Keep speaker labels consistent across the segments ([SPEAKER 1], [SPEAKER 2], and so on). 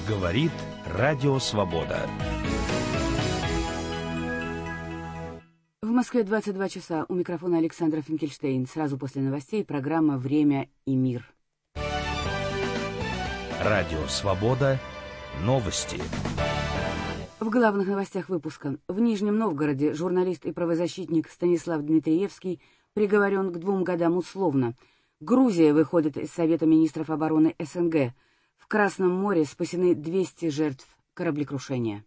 [SPEAKER 1] Говорит Радио Свобода.
[SPEAKER 2] В Москве 22 часа. У микрофона Александра Финкельштейн. Сразу после новостей программа «Время и мир».
[SPEAKER 1] Радио Свобода. Новости.
[SPEAKER 2] В главных новостях выпуска. В Нижнем Новгороде журналист и правозащитник Станислав Дмитриевский приговорен к 2 годам условно. Грузия выходит из Совета министров обороны СНГ. В Красном море спасены 200 жертв кораблекрушения.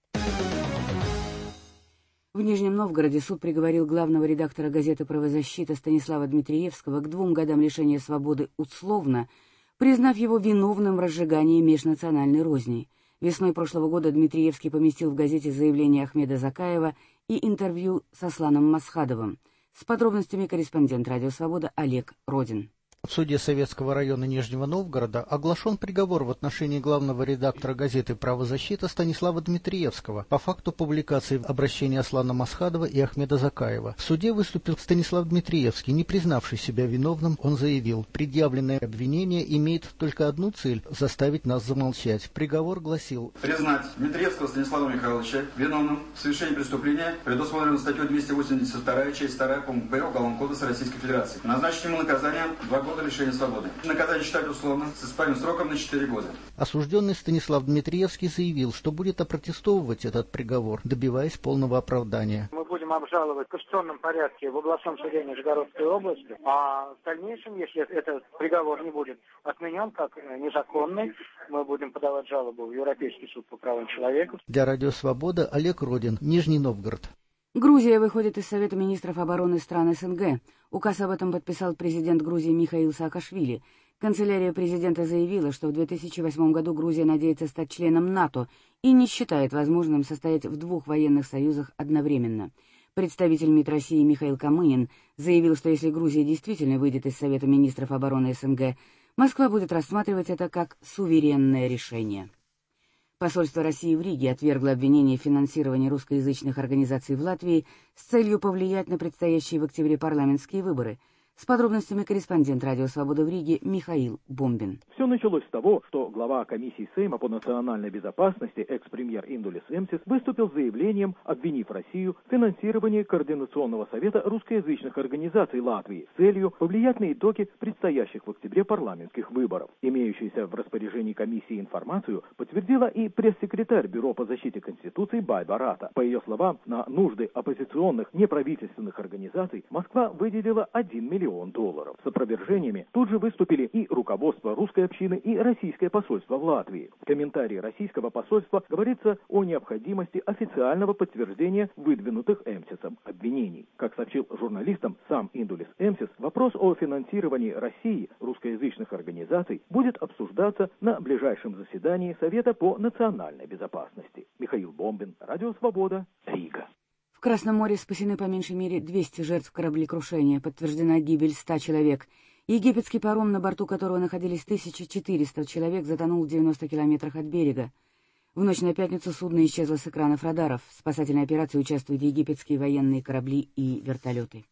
[SPEAKER 2] В Нижнем Новгороде суд приговорил главного редактора газеты «Правозащита» Станислава Дмитриевского к 2 годам лишения свободы условно, признав его виновным в разжигании межнациональной розни. Весной прошлого года Дмитриевский поместил в газете заявление Ахмеда Закаева и интервью с Асланом Масхадовым. С подробностями корреспондент «Радио Свобода» Олег Родин.
[SPEAKER 3] В суде Советского района Нижнего Новгорода оглашен приговор в отношении главного редактора газеты «Правозащита» Станислава Дмитриевского по факту публикации обращения Аслана Масхадова и Ахмеда Закаева. В суде выступил Станислав Дмитриевский, не признавший себя виновным. Он заявил: предъявленное обвинение имеет только одну цель – заставить нас замолчать. Приговор гласил:
[SPEAKER 4] признать Дмитриевского Станислава Михайловича виновным в совершении преступления, предусмотренного статьей 282, часть 2 пункт Б Уголовного кодекса Российской Федерации. Назначить ему наказание 2 года лишения свободы. Наказание считать условно с исполнительным сроком на 4 года.
[SPEAKER 3] Осужденный Станислав Дмитриевский заявил, что будет опротестовывать этот приговор, добиваясь полного оправдания.
[SPEAKER 5] Мы будем обжаловать в конституционном порядке в областном суде Нижегородской области, а в дальнейшем, если этот приговор не будет отменен как незаконный, мы будем подавать жалобу в Европейский суд по правам человека.
[SPEAKER 3] Для Радио Свобода Олег Родин, Нижний Новгород.
[SPEAKER 2] Грузия выходит из Совета министров обороны стран СНГ. Указ об этом подписал президент Грузии Михаил Саакашвили. Канцелярия президента заявила, что в 2008 году Грузия надеется стать членом НАТО и не считает возможным состоять в 2 военных союзах одновременно. Представитель МИД России Михаил Камынин заявил, что если Грузия действительно выйдет из Совета министров обороны СНГ, Москва будет рассматривать это как суверенное решение. Посольство России в Риге отвергло обвинение в финансировании русскоязычных организаций в Латвии с целью повлиять на предстоящие в октябре парламентские выборы. С подробностями корреспондент «Радио Свобода» в Риге Михаил Бомбин.
[SPEAKER 6] Все началось с того, что глава комиссии Сейма по национальной безопасности, экс-премьер Индулис Эмсис, выступил с заявлением, обвинив Россию в финансировании Координационного совета русскоязычных организаций Латвии с целью повлиять на итоги предстоящих в октябре парламентских выборов. Имеющуюся в распоряжении комиссии информацию подтвердила и пресс-секретарь Бюро по защите Конституции Байба Рата. По ее словам, на нужды оппозиционных неправительственных организаций Москва выделила $1 миллион. С опровержениями тут же выступили и руководство русской общины, и российское посольство в Латвии. В комментарии российского посольства говорится о необходимости официального подтверждения выдвинутых Эмсисом обвинений. Как сообщил журналистам сам Индулис Эмсис, вопрос о финансировании России русскоязычных организаций будет обсуждаться на ближайшем заседании Совета по национальной безопасности. Михаил Бомбин, Радио Свобода, Рига.
[SPEAKER 2] В Красном море спасены по меньшей мере 200 жертв кораблекрушения, подтверждена гибель 100 человек. Египетский паром, на борту которого находились 1400 человек, затонул в 90 километрах от берега. В ночь на пятницу судно исчезло с экранов радаров. В спасательной операции участвуют египетские военные корабли и вертолеты.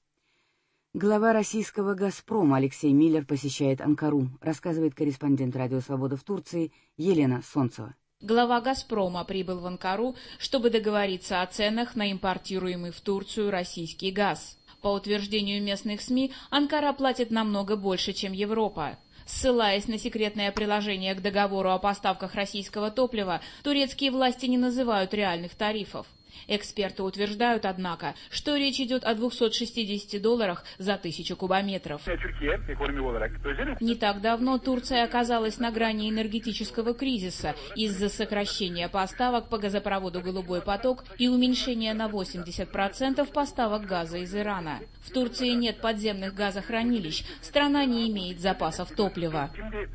[SPEAKER 2] Глава российского «Газпрома» Алексей Миллер посещает Анкару, рассказывает корреспондент «Радио Свобода» в Турции Елена Солнцева.
[SPEAKER 7] Глава «Газпрома» прибыл в Анкару, чтобы договориться о ценах на импортируемый в Турцию российский газ. По утверждению местных СМИ, Анкара платит намного больше, чем Европа. Ссылаясь на секретное приложение к договору о поставках российского топлива, турецкие власти не называют реальных тарифов. Эксперты утверждают, однако, что речь идет о $260 за 1000 кубометров. Не так давно Турция оказалась на грани энергетического кризиса из-за сокращения поставок по газопроводу «Голубой поток» и уменьшения на 80% поставок газа из Ирана. В Турции нет подземных газохранилищ, страна не имеет запасов топлива.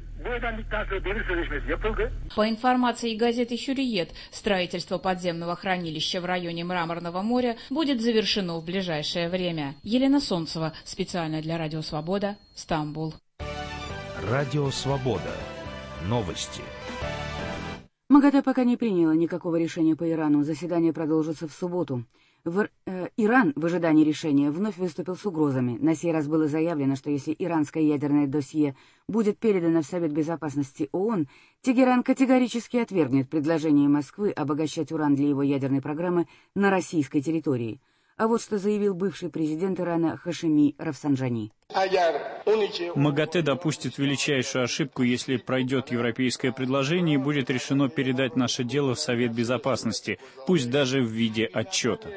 [SPEAKER 7] По информации газеты «Хюриет», строительство подземного хранилища в районе Мраморного моря будет завершено в ближайшее время. Елена Солнцева, специально для Радио Свобода, Стамбул.
[SPEAKER 1] Радио Свобода. Новости.
[SPEAKER 2] МАГАТЭ пока не приняло никакого решения по Ирану. Заседание продолжится в субботу. Иран в ожидании решения вновь выступил с угрозами. На сей раз было заявлено, что если иранское ядерное досье будет передано в Совет Безопасности ООН, Тегеран категорически отвергнет предложение Москвы обогащать уран для его ядерной программы на российской территории. А вот что заявил бывший президент Ирана Хашеми Рафсанджани.
[SPEAKER 8] МАГАТЭ допустит величайшую ошибку, если пройдет европейское предложение и будет решено передать наше дело в Совет Безопасности, пусть даже в виде отчета,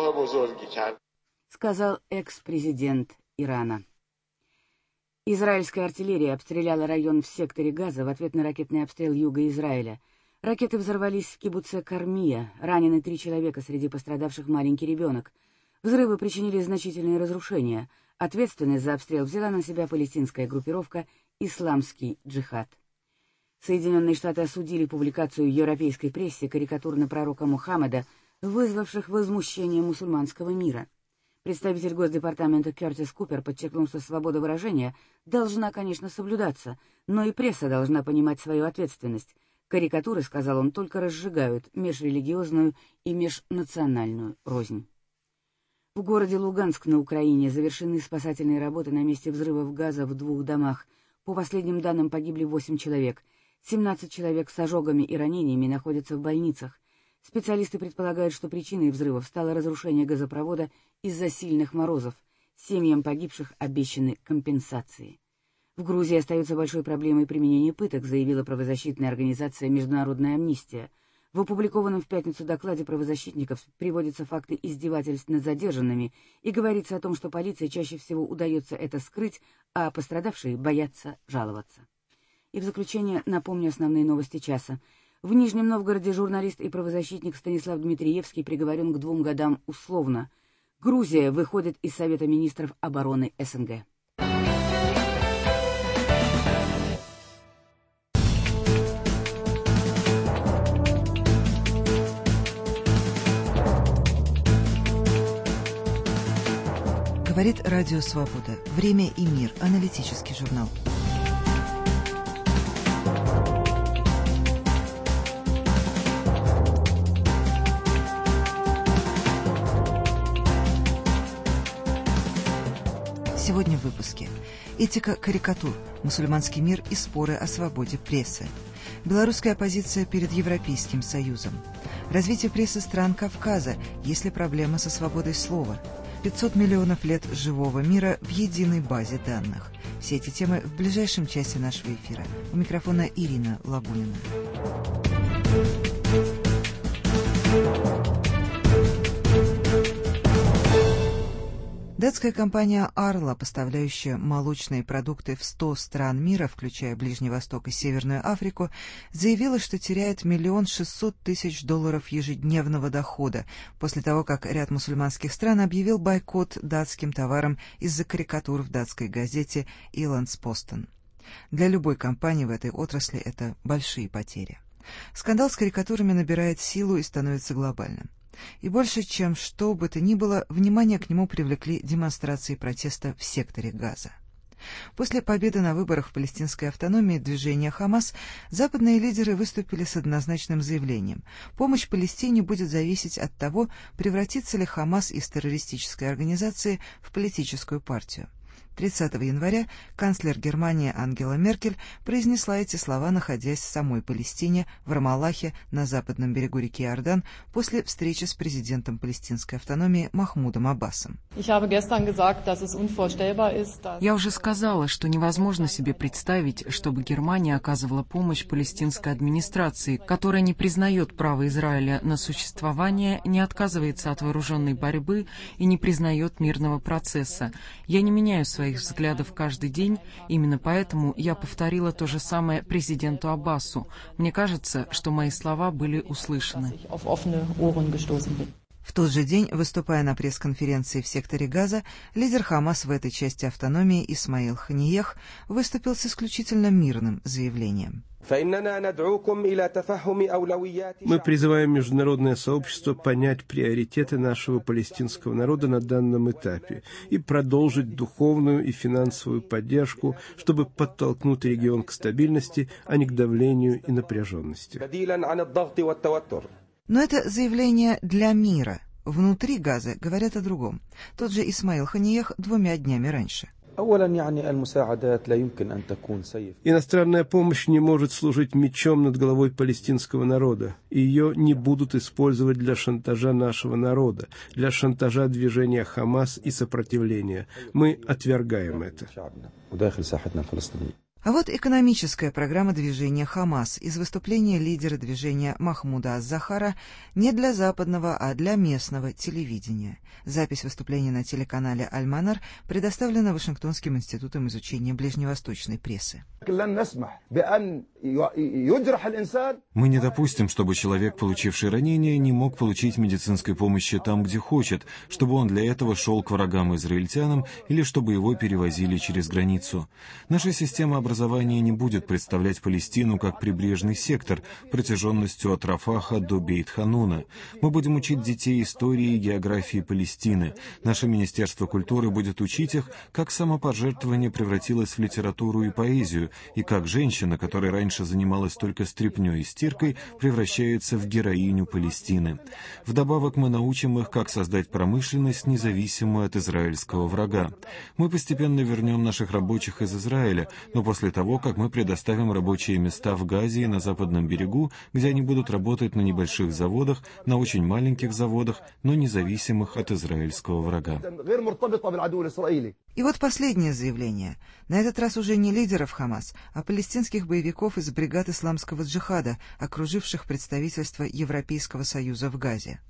[SPEAKER 2] сказал экс-президент Ирана. Израильская артиллерия обстреляла район в секторе Газа в ответ на ракетный обстрел юга Израиля. Ракеты взорвались в кибуце Кармия, ранены 3 человека, среди пострадавших маленький ребенок. Взрывы причинили значительные разрушения. Ответственность за обстрел взяла на себя палестинская группировка «Исламский джихад». Соединенные Штаты осудили публикацию в европейской прессе карикатур на пророка Мухаммада, вызвавших возмущение мусульманского мира. Представитель Госдепартамента Кертис Купер подчеркнул, что свобода выражения должна, конечно, соблюдаться, но и пресса должна понимать свою ответственность. Карикатуры, сказал он, только разжигают межрелигиозную и межнациональную рознь. В городе Луганск на Украине завершены спасательные работы на месте взрывов газа в 2 домах. По последним данным погибли 8 человек. 17 человек с ожогами и ранениями находятся в больницах. Специалисты предполагают, что причиной взрывов стало разрушение газопровода из-за сильных морозов. Семьям погибших обещаны компенсации. В Грузии остается большой проблемой применения пыток, заявила правозащитная организация «Международная амнистия». В опубликованном в пятницу докладе правозащитников приводятся факты издевательств над задержанными и говорится о том, что полиции чаще всего удается это скрыть, а пострадавшие боятся жаловаться. И в заключение напомню основные новости часа. В Нижнем Новгороде журналист и правозащитник Станислав Дмитриевский приговорен к 2 годам условно. Грузия выходит из Совета министров обороны СНГ.
[SPEAKER 9] Говорит Радио Свобода. Время и мир. Аналитический журнал. Сегодня в выпуске. Этика карикатур. Мусульманский мир и споры о свободе прессы. Белорусская оппозиция перед Европейским Союзом. Развитие прессы стран Кавказа. Есть ли проблема со свободой слова? 500 миллионов лет живого мира в единой базе данных. Все эти темы в ближайшем часе нашего эфира. У микрофона Ирина Лабунина. Датская компания «Арла», поставляющая молочные продукты в 100 стран мира, включая Ближний Восток и Северную Африку, заявила, что теряет $1 600 000 ежедневного дохода после того, как ряд мусульманских стран объявил бойкот датским товарам из-за карикатур в датской газете «Иландспостен». Для любой компании в этой отрасли это большие потери. Скандал с карикатурами набирает силу и становится глобальным. И больше, чем что бы то ни было, внимание к нему привлекли демонстрации протеста в секторе Газа. После победы на выборах в палестинской автономии движения «Хамас» западные лидеры выступили с однозначным заявлением: помощь Палестине будет зависеть от того, превратится ли «Хамас» из террористической организации в политическую партию. 30 января канцлер Германии Ангела Меркель произнесла эти слова, находясь в самой Палестине, в Рамаллахе, на западном берегу реки Иордан, после встречи с президентом палестинской автономии Махмудом Аббасом.
[SPEAKER 10] Я уже сказала, что невозможно себе представить, чтобы Германия оказывала помощь палестинской администрации, которая не признает право Израиля на существование, не отказывается от вооруженной борьбы и не признает мирного процесса. Я не меняю своих взглядов каждый день, именно поэтому я повторила то же самое президенту Аббасу. Мне кажется, что мои слова были услышаны.
[SPEAKER 9] В тот же день, выступая на пресс-конференции в секторе Газа, лидер Хамас в этой части автономии Исмаил Ханиех выступил с исключительно мирным заявлением.
[SPEAKER 11] Мы призываем международное сообщество понять приоритеты нашего палестинского народа на данном этапе и продолжить духовную и финансовую поддержку, чтобы подтолкнуть регион к стабильности, а не к давлению и напряженности.
[SPEAKER 9] Но это заявление для мира. Внутри Газы говорят о другом. Тот же Исмаил Ханиех 2 днями раньше.
[SPEAKER 11] Иностранная помощь не может служить мечом над головой палестинского народа, и ее не будут использовать для шантажа нашего народа, для шантажа движения Хамас и сопротивления. Мы отвергаем это.
[SPEAKER 9] А вот экономическая программа движения «Хамас» из выступления лидера движения Махмуда Аз-Захара не для западного, а для местного телевидения. Запись выступления на телеканале «Аль-Манар» предоставлена Вашингтонским институтом изучения ближневосточной прессы.
[SPEAKER 12] Мы не допустим, чтобы человек, получивший ранение, не мог получить медицинской помощи там, где хочет, чтобы он для этого шел к врагам-израильтянам или чтобы его перевозили через границу. Наша система образования не будет представлять Палестину как прибрежный сектор протяженностью от Рафаха до Бейт-Хануна. Мы будем учить детей истории и географии Палестины. Наше Министерство культуры будет учить их, как самопожертвование превратилось в литературу и поэзию, и как женщина, которая раньше занималась только стряпнёй и стиркой, превращается в героиню Палестины. Вдобавок мы научим их, как создать промышленность, независимую от израильского врага. Мы постепенно вернем наших рабочих из Израиля, но после того, как мы предоставим рабочие места в Газе и на Западном берегу, где они будут работать на небольших заводах, на очень маленьких заводах, но независимых от израильского врага.
[SPEAKER 9] И вот последнее заявление. На этот раз уже не лидеров Хамас, а палестинских боевиков из бригад исламского джихада, окруживших представительство Европейского Союза в Газе.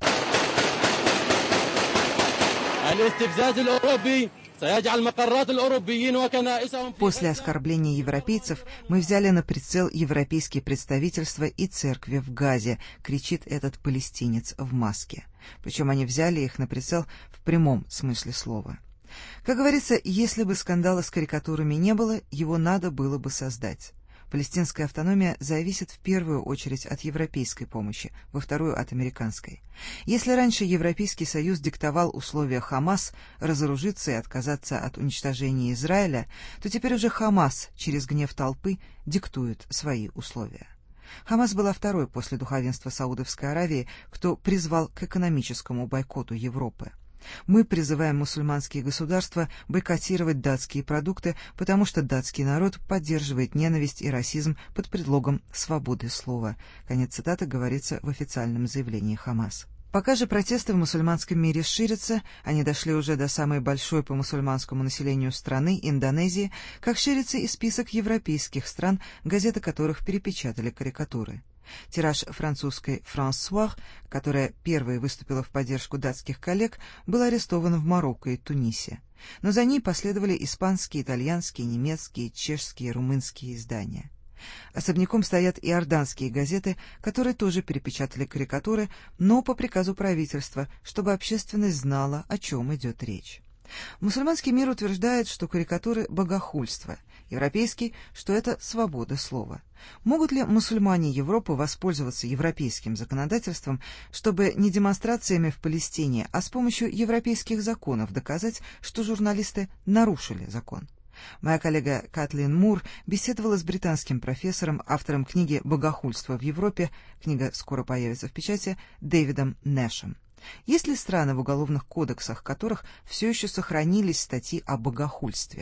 [SPEAKER 9] После оскорбления европейцев мы взяли на прицел европейские представительства и церкви в Газе, кричит этот палестинец в маске. Причем они взяли их на прицел в прямом смысле слова. Как говорится, если бы скандала с карикатурами не было, его надо было бы создать. Палестинская автономия зависит в первую очередь от европейской помощи, во вторую от американской. Если раньше Европейский Союз диктовал условия Хамас разоружиться и отказаться от уничтожения Израиля, то теперь уже Хамас через гнев толпы диктует свои условия. Хамас была второй после духовенства Саудовской Аравии, кто призвал к экономическому бойкоту Европы. Мы призываем мусульманские государства бойкотировать датские продукты, потому что датский народ поддерживает ненависть и расизм под предлогом свободы слова. Конец цитаты говорится в официальном заявлении Хамас. Пока же протесты в мусульманском мире ширятся, они дошли уже до самой большой по мусульманскому населению страны, Индонезии, как ширится и список европейских стран, газеты которых перепечатали карикатуры. Тираж французской «Франсуар», которая первой выступила в поддержку датских коллег, был арестован в Марокко и Тунисе. Но за ней последовали испанские, итальянские, немецкие, чешские, румынские издания. Особняком стоят иорданские газеты, которые тоже перепечатали карикатуры, но по приказу правительства, чтобы общественность знала, о чем идет речь. Мусульманский мир утверждает, что карикатуры – богохульство, европейский, что это свобода слова. Могут ли мусульмане Европы воспользоваться европейским законодательством, чтобы не демонстрациями в Палестине, а с помощью европейских законов доказать, что журналисты нарушили закон? Моя коллега Катлин Мур беседовала с британским профессором, автором книги «Богохульство в Европе», книга скоро появится в печати, Дэвидом Нэшем. Есть ли страны в уголовных кодексах, в которых все еще сохранились статьи о богохульстве?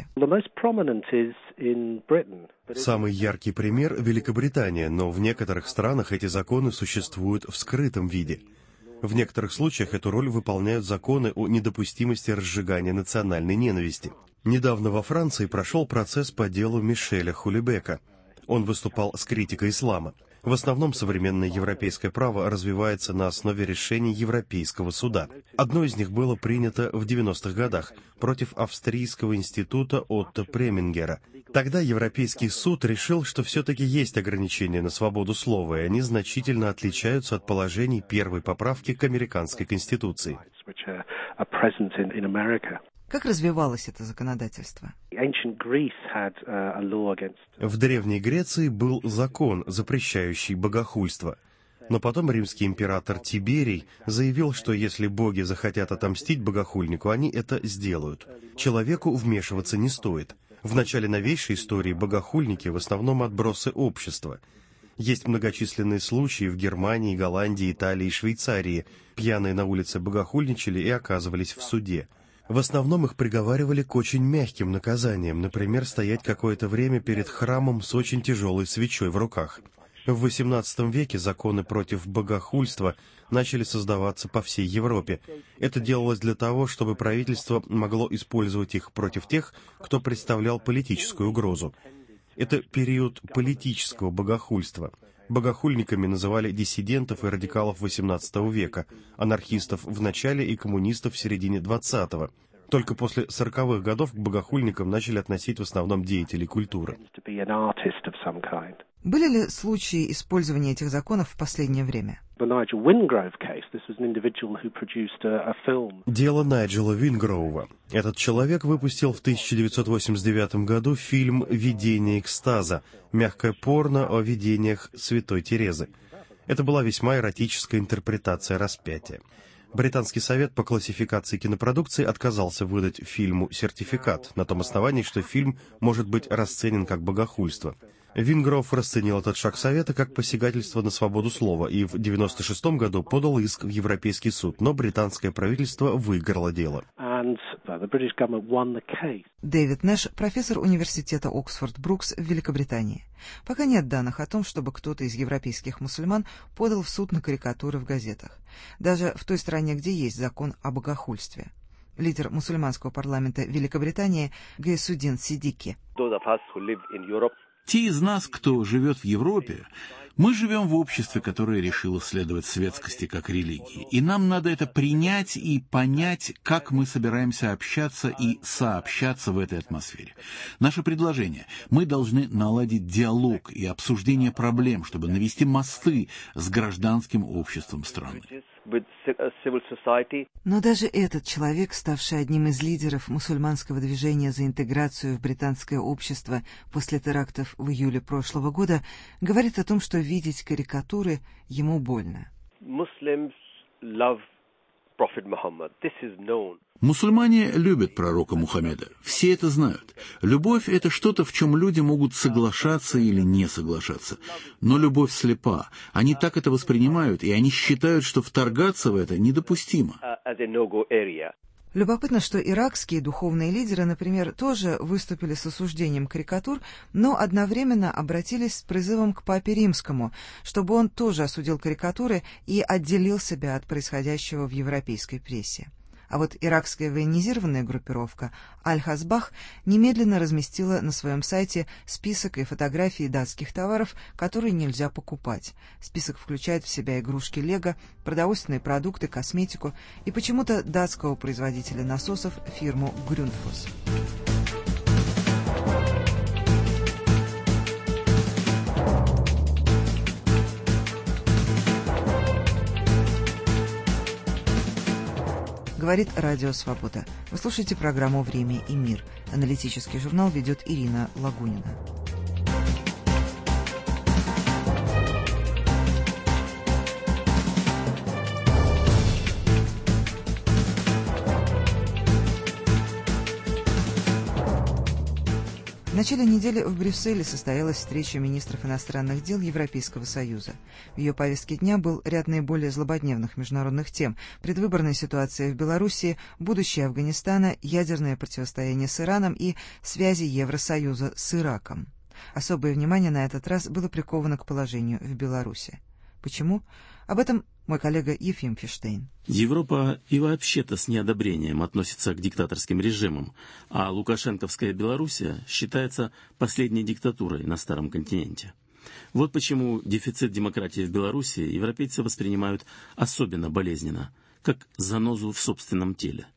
[SPEAKER 13] Самый яркий пример – Великобритания, но в некоторых странах эти законы существуют в скрытом виде. В некоторых случаях эту роль выполняют законы о недопустимости разжигания национальной ненависти. Недавно во Франции прошел процесс по делу Мишеля Хулибека. Он выступал с критикой ислама. В основном современное европейское право развивается на основе решений Европейского суда. Одно из них было принято в 90-х годах против австрийского института Отто Премингера. Тогда Европейский суд решил, что все-таки есть ограничения на свободу слова, и они значительно отличаются от положений первой поправки к американской Конституции.
[SPEAKER 9] Как развивалось это законодательство?
[SPEAKER 13] В Древней Греции был закон, запрещающий богохульство. Но потом римский император Тиберий заявил, что если боги захотят отомстить богохульнику, они это сделают. Человеку вмешиваться не стоит. В начале новейшей истории богохульники в основном отбросы общества. Есть многочисленные случаи в Германии, Голландии, Италии и Швейцарии. Пьяные на улице богохульничали и оказывались в суде. В основном их приговаривали к очень мягким наказаниям, например, стоять какое-то время перед храмом с очень тяжелой свечой в руках. В XVIII веке законы против богохульства начали создаваться по всей Европе. Это делалось для того, чтобы правительство могло использовать их против тех, кто представлял политическую угрозу. Это период политического богохульства. Богохульниками называли диссидентов и радикалов XVIII века, анархистов в начале и коммунистов в середине XX. Только после 40-х годов к богохульникам начали относить в основном деятелей культуры.
[SPEAKER 9] Были ли случаи использования этих законов в последнее время?
[SPEAKER 13] Дело Найджела Вингроува. Этот человек выпустил в 1989 году фильм «Видение экстаза», мягкое порно о видениях святой Терезы. Это была весьма эротическая интерпретация распятия. Британский совет по классификации кинопродукции отказался выдать фильму сертификат на том основании, что фильм может быть расценен как богохульство. Вингроув расценил этот шаг совета как посягательство на свободу слова и в 1996 году подал иск в Европейский суд, но британское правительство выиграло дело.
[SPEAKER 9] Дэвид Нэш, профессор университета Оксфорд-Брукс в Великобритании. Пока нет данных о том, чтобы кто-то из европейских мусульман подал в суд на карикатуры в газетах. Даже в той стране, где есть закон о богохульстве. Лидер мусульманского парламента Великобритании Гайсуддин Сиддики.
[SPEAKER 14] Те из нас, кто живет в Европе, мы живем в обществе, которое решило следовать светскости как религии. И нам надо это принять и понять, как мы собираемся общаться и сообщаться в этой атмосфере. Наше предложение. Мы должны наладить диалог и обсуждение проблем, чтобы навести мосты с гражданским обществом страны.
[SPEAKER 9] Но даже этот человек, ставший одним из лидеров мусульманского движения за интеграцию в британское общество после терактов в июле прошлого года, говорит о том, что видеть карикатуры ему больно.
[SPEAKER 14] Мусульмане любят пророка Мухаммеда. Все это знают. Любовь — это что-то, в чем люди могут соглашаться или не соглашаться. Но любовь слепа. Они так это воспринимают, и они считают, что вторгаться в это недопустимо.
[SPEAKER 9] Любопытно, что иракские духовные лидеры, например, тоже выступили с осуждением карикатур, но одновременно обратились с призывом к Папе Римскому, чтобы он тоже осудил карикатуры и отделил себя от происходящего в европейской прессе. А вот иракская военизированная группировка Аль-Хазбах немедленно разместила на своем сайте список и фотографии датских товаров, которые нельзя покупать. Список включает в себя игрушки Лего, продовольственные продукты, косметику и почему-то датского производителя насосов фирму Grundfos. Говорит Радио Свобода. Вы слушаете программу «Время и мир». Аналитический журнал ведет Ирина Лагунина. В начале недели в Брюсселе состоялась встреча министров иностранных дел Европейского Союза. В ее повестке дня был ряд наиболее злободневных международных тем: предвыборная ситуация в Белоруссии, будущее Афганистана, ядерное противостояние с Ираном и связи Евросоюза с Ираком. Особое внимание на этот раз было приковано к положению в Беларуси. Почему? Об этом мой коллега Ефим Фиштейн.
[SPEAKER 15] Европа и вообще-то с неодобрением относится к диктаторским режимам, а лукашенковская Белоруссия считается последней диктатурой на Старом континенте. Вот почему дефицит демократии в Белоруссии европейцы воспринимают особенно болезненно, как занозу в собственном теле.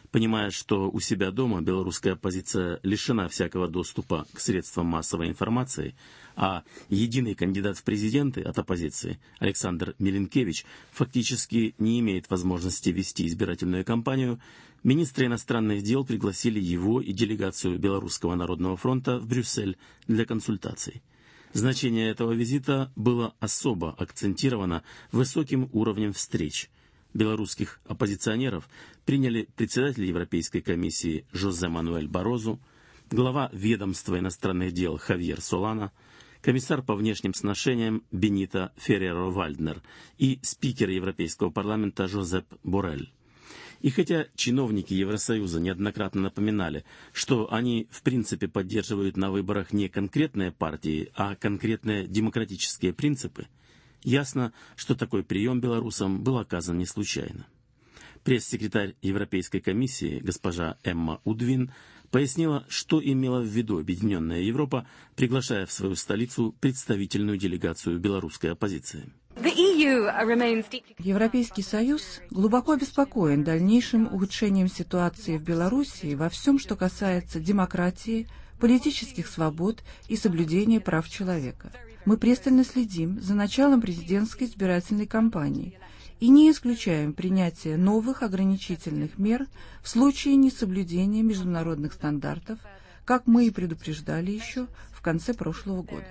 [SPEAKER 15] Понимая, что у себя дома белорусская оппозиция лишена всякого доступа к средствам массовой информации, а единый кандидат в президенты от оппозиции, Александр Милинкевич, фактически не имеет возможности вести избирательную кампанию, министры иностранных дел пригласили его и делегацию Белорусского народного фронта в Брюссель для консультаций. Значение этого визита было особо акцентировано высоким уровнем встреч. Белорусских оппозиционеров приняли председатель Европейской комиссии Жозе Мануэль Барозу, глава ведомства иностранных дел Хавьер Солана, комиссар по внешним сношениям Бенито Ферреро-Вальднер и спикер Европейского парламента Жозеп Боррель. И хотя чиновники Евросоюза неоднократно напоминали, что они в принципе поддерживают на выборах не конкретные партии, а конкретные демократические принципы, ясно, что такой прием белорусам был оказан не случайно. Пресс-секретарь Европейской комиссии госпожа Эмма Удвин пояснила, что имела в виду Объединенная Европа, приглашая в свою столицу представительную делегацию белорусской оппозиции.
[SPEAKER 16] Европейский Союз глубоко обеспокоен дальнейшим ухудшением ситуации в Белоруссии во всем, что касается демократии, политических свобод и соблюдения прав человека. Мы пристально следим за началом президентской избирательной кампании и не исключаем принятие новых ограничительных мер в случае несоблюдения международных стандартов, как мы и предупреждали еще в конце прошлого года.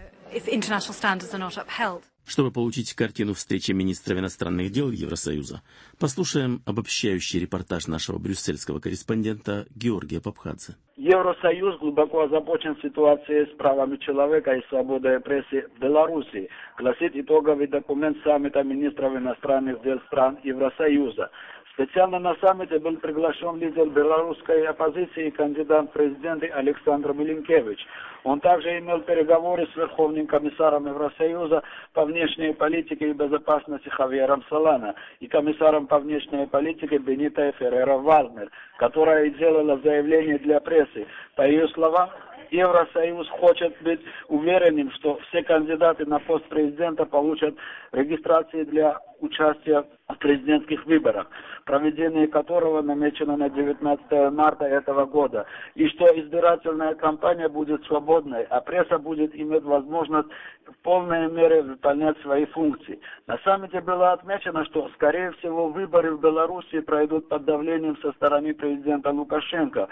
[SPEAKER 15] Чтобы получить картину встречи министров иностранных дел Евросоюза, послушаем обобщающий репортаж нашего брюссельского корреспондента Георгия Папхадзе.
[SPEAKER 17] Евросоюз глубоко озабочен ситуацией с правами человека и свободой прессы в Беларуси, гласит итоговый документ саммита министров иностранных дел стран Евросоюза. Специально на саммите был приглашен лидер белорусской оппозиции и кандидат в президенты Александр Милинкевич. Он также имел переговоры с Верховным комиссаром Евросоюза по внешней политике и безопасности Хавьером Солана и комиссаром по внешней политике Бенито Ферреро-Вальднер, которая делала заявление для прессы. По ее словам, Евросоюз хочет быть уверенным, что все кандидаты на пост президента получат регистрации для участия в президентских выборах, проведение которого намечено на 19 марта этого года, и что избирательная кампания будет свободной, а пресса будет иметь возможность в полной мере выполнять свои функции. На саммите было отмечено, что, скорее всего, выборы в Беларуси пройдут под давлением со стороны президента Лукашенко.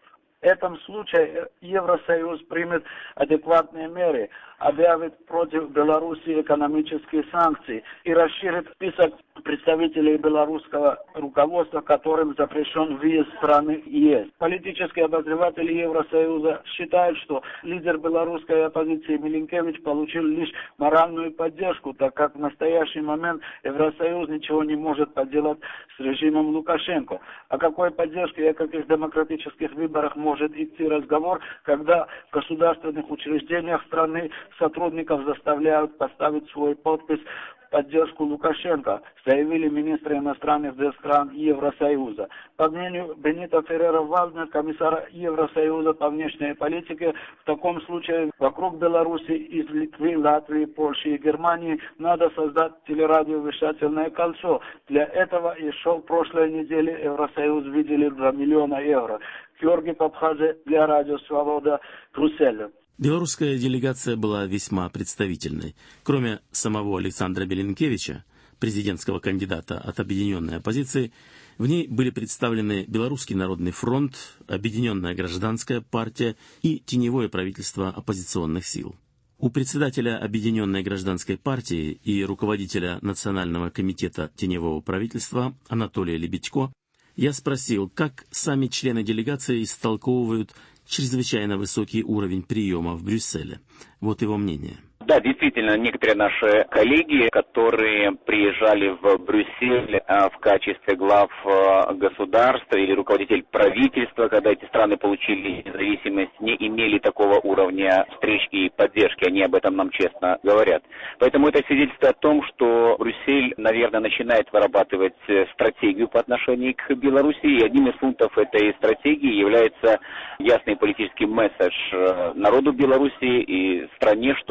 [SPEAKER 17] В этом случае Евросоюз примет адекватные меры, объявит против Беларуси экономические санкции и расширит список представителей белорусского руководства, которым запрещен въезд в страны ЕС. Политические обозреватели Евросоюза считают, что лидер белорусской оппозиции Милинкевич получил лишь моральную поддержку, так как в настоящий момент Евросоюз ничего не может поделать с режимом Лукашенко. О какой поддержке и о каких демократических выборах может идти разговор, когда в государственных учреждениях страны сотрудников заставляют поставить свой подпись в поддержку Лукашенко, заявили министры иностранных дел стран Евросоюза. По мнению Бенито Ферреро-Вальднер, комиссара Евросоюза по внешней политике, в таком случае вокруг Беларуси из Литвы, Латвии, Польши и Германии надо создать телерадиовещательное кольцо. Для этого еще в прошлой неделе Евросоюз выделил 2 миллиона евро. Георгий Папхадзе для Радио Свобода, Брюссель.
[SPEAKER 15] Белорусская делегация была весьма представительной. Кроме самого Александра Милинкевича, президентского кандидата от объединенной оппозиции, в ней были представлены Белорусский народный фронт, Объединенная гражданская партия и теневое правительство оппозиционных сил. У председателя Объединенной гражданской партии и руководителя Национального комитета теневого правительства Анатолия Лебедько я спросил, как сами члены делегации истолковывают чрезвычайно высокий уровень приема в Брюсселе. Вот его мнение.
[SPEAKER 18] Да, действительно, некоторые наши коллеги, которые приезжали в Брюссель в качестве глав государства или руководитель правительства, когда эти страны получили независимость, не имели такого уровня встреч и поддержки. Они об этом нам честно говорят. Поэтому это свидетельствует о том, что Брюссель, наверное, начинает вырабатывать стратегию по отношению к Беларуси. И одним из пунктов этой стратегии является ясный политический месседж народу Беларуси и стране, что Беларусь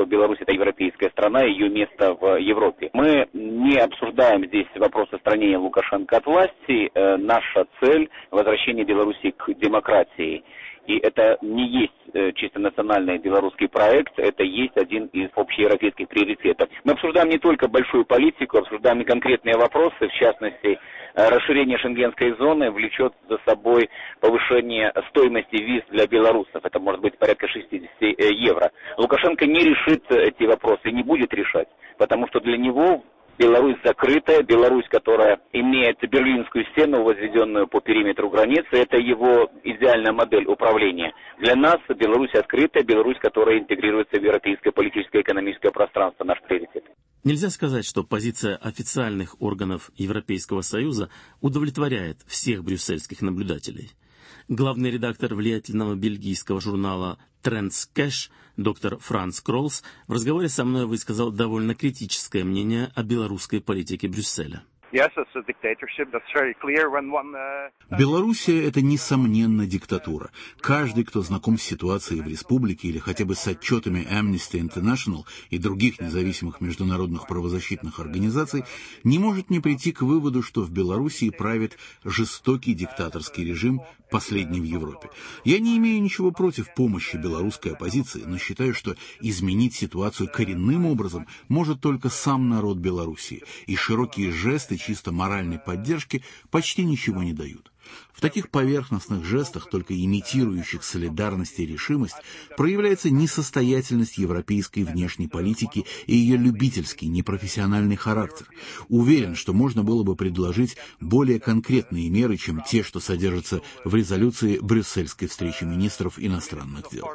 [SPEAKER 18] это европейская страна, ее место в Европе. Мы не обсуждаем здесь вопрос отстранения Лукашенко от власти. Наша цель – возвращение Беларуси к демократии. И это не есть чисто национальный белорусский проект, это есть один из общеевропейских приоритетов. Мы обсуждаем не только большую политику, обсуждаем и конкретные вопросы, в частности, расширение шенгенской зоны влечет за собой повышение стоимости виз для белорусов. Это может быть порядка 60 евро. Лукашенко не решит эти вопросы, не будет решать, потому что для него Беларусь закрытая, Беларусь, которая имеет Берлинскую стену, возведенную по периметру границы, это его идеальная модель управления. Для нас Беларусь открытая, Беларусь, которая интегрируется в европейское политическое и экономическое пространство, наш приоритет.
[SPEAKER 15] Нельзя сказать, что позиция официальных органов Европейского Союза удовлетворяет всех брюссельских наблюдателей. Главный редактор влиятельного бельгийского журнала Trends Cash доктор Франц Кролс в разговоре со мной высказал довольно критическое мнение о белорусской политике Брюсселя.
[SPEAKER 14] Белоруссия – это, несомненно, диктатура. Каждый, кто знаком с ситуацией в республике или хотя бы с отчетами Amnesty International и других независимых международных правозащитных организаций, не может не прийти к выводу, что в Белоруссии правит жестокий диктаторский режим, последний в Европе. Я не имею ничего против помощи белорусской оппозиции, но считаю, что изменить ситуацию коренным образом может только сам народ Белоруссии, и широкие жесты чисто моральной поддержки почти ничего не дают. В таких поверхностных жестах, только имитирующих солидарность и решимость, проявляется несостоятельность европейской внешней политики и ее любительский, непрофессиональный характер. Уверен, что можно было бы предложить более конкретные меры, чем те, что содержатся в резолюции брюссельской встречи министров иностранных дел.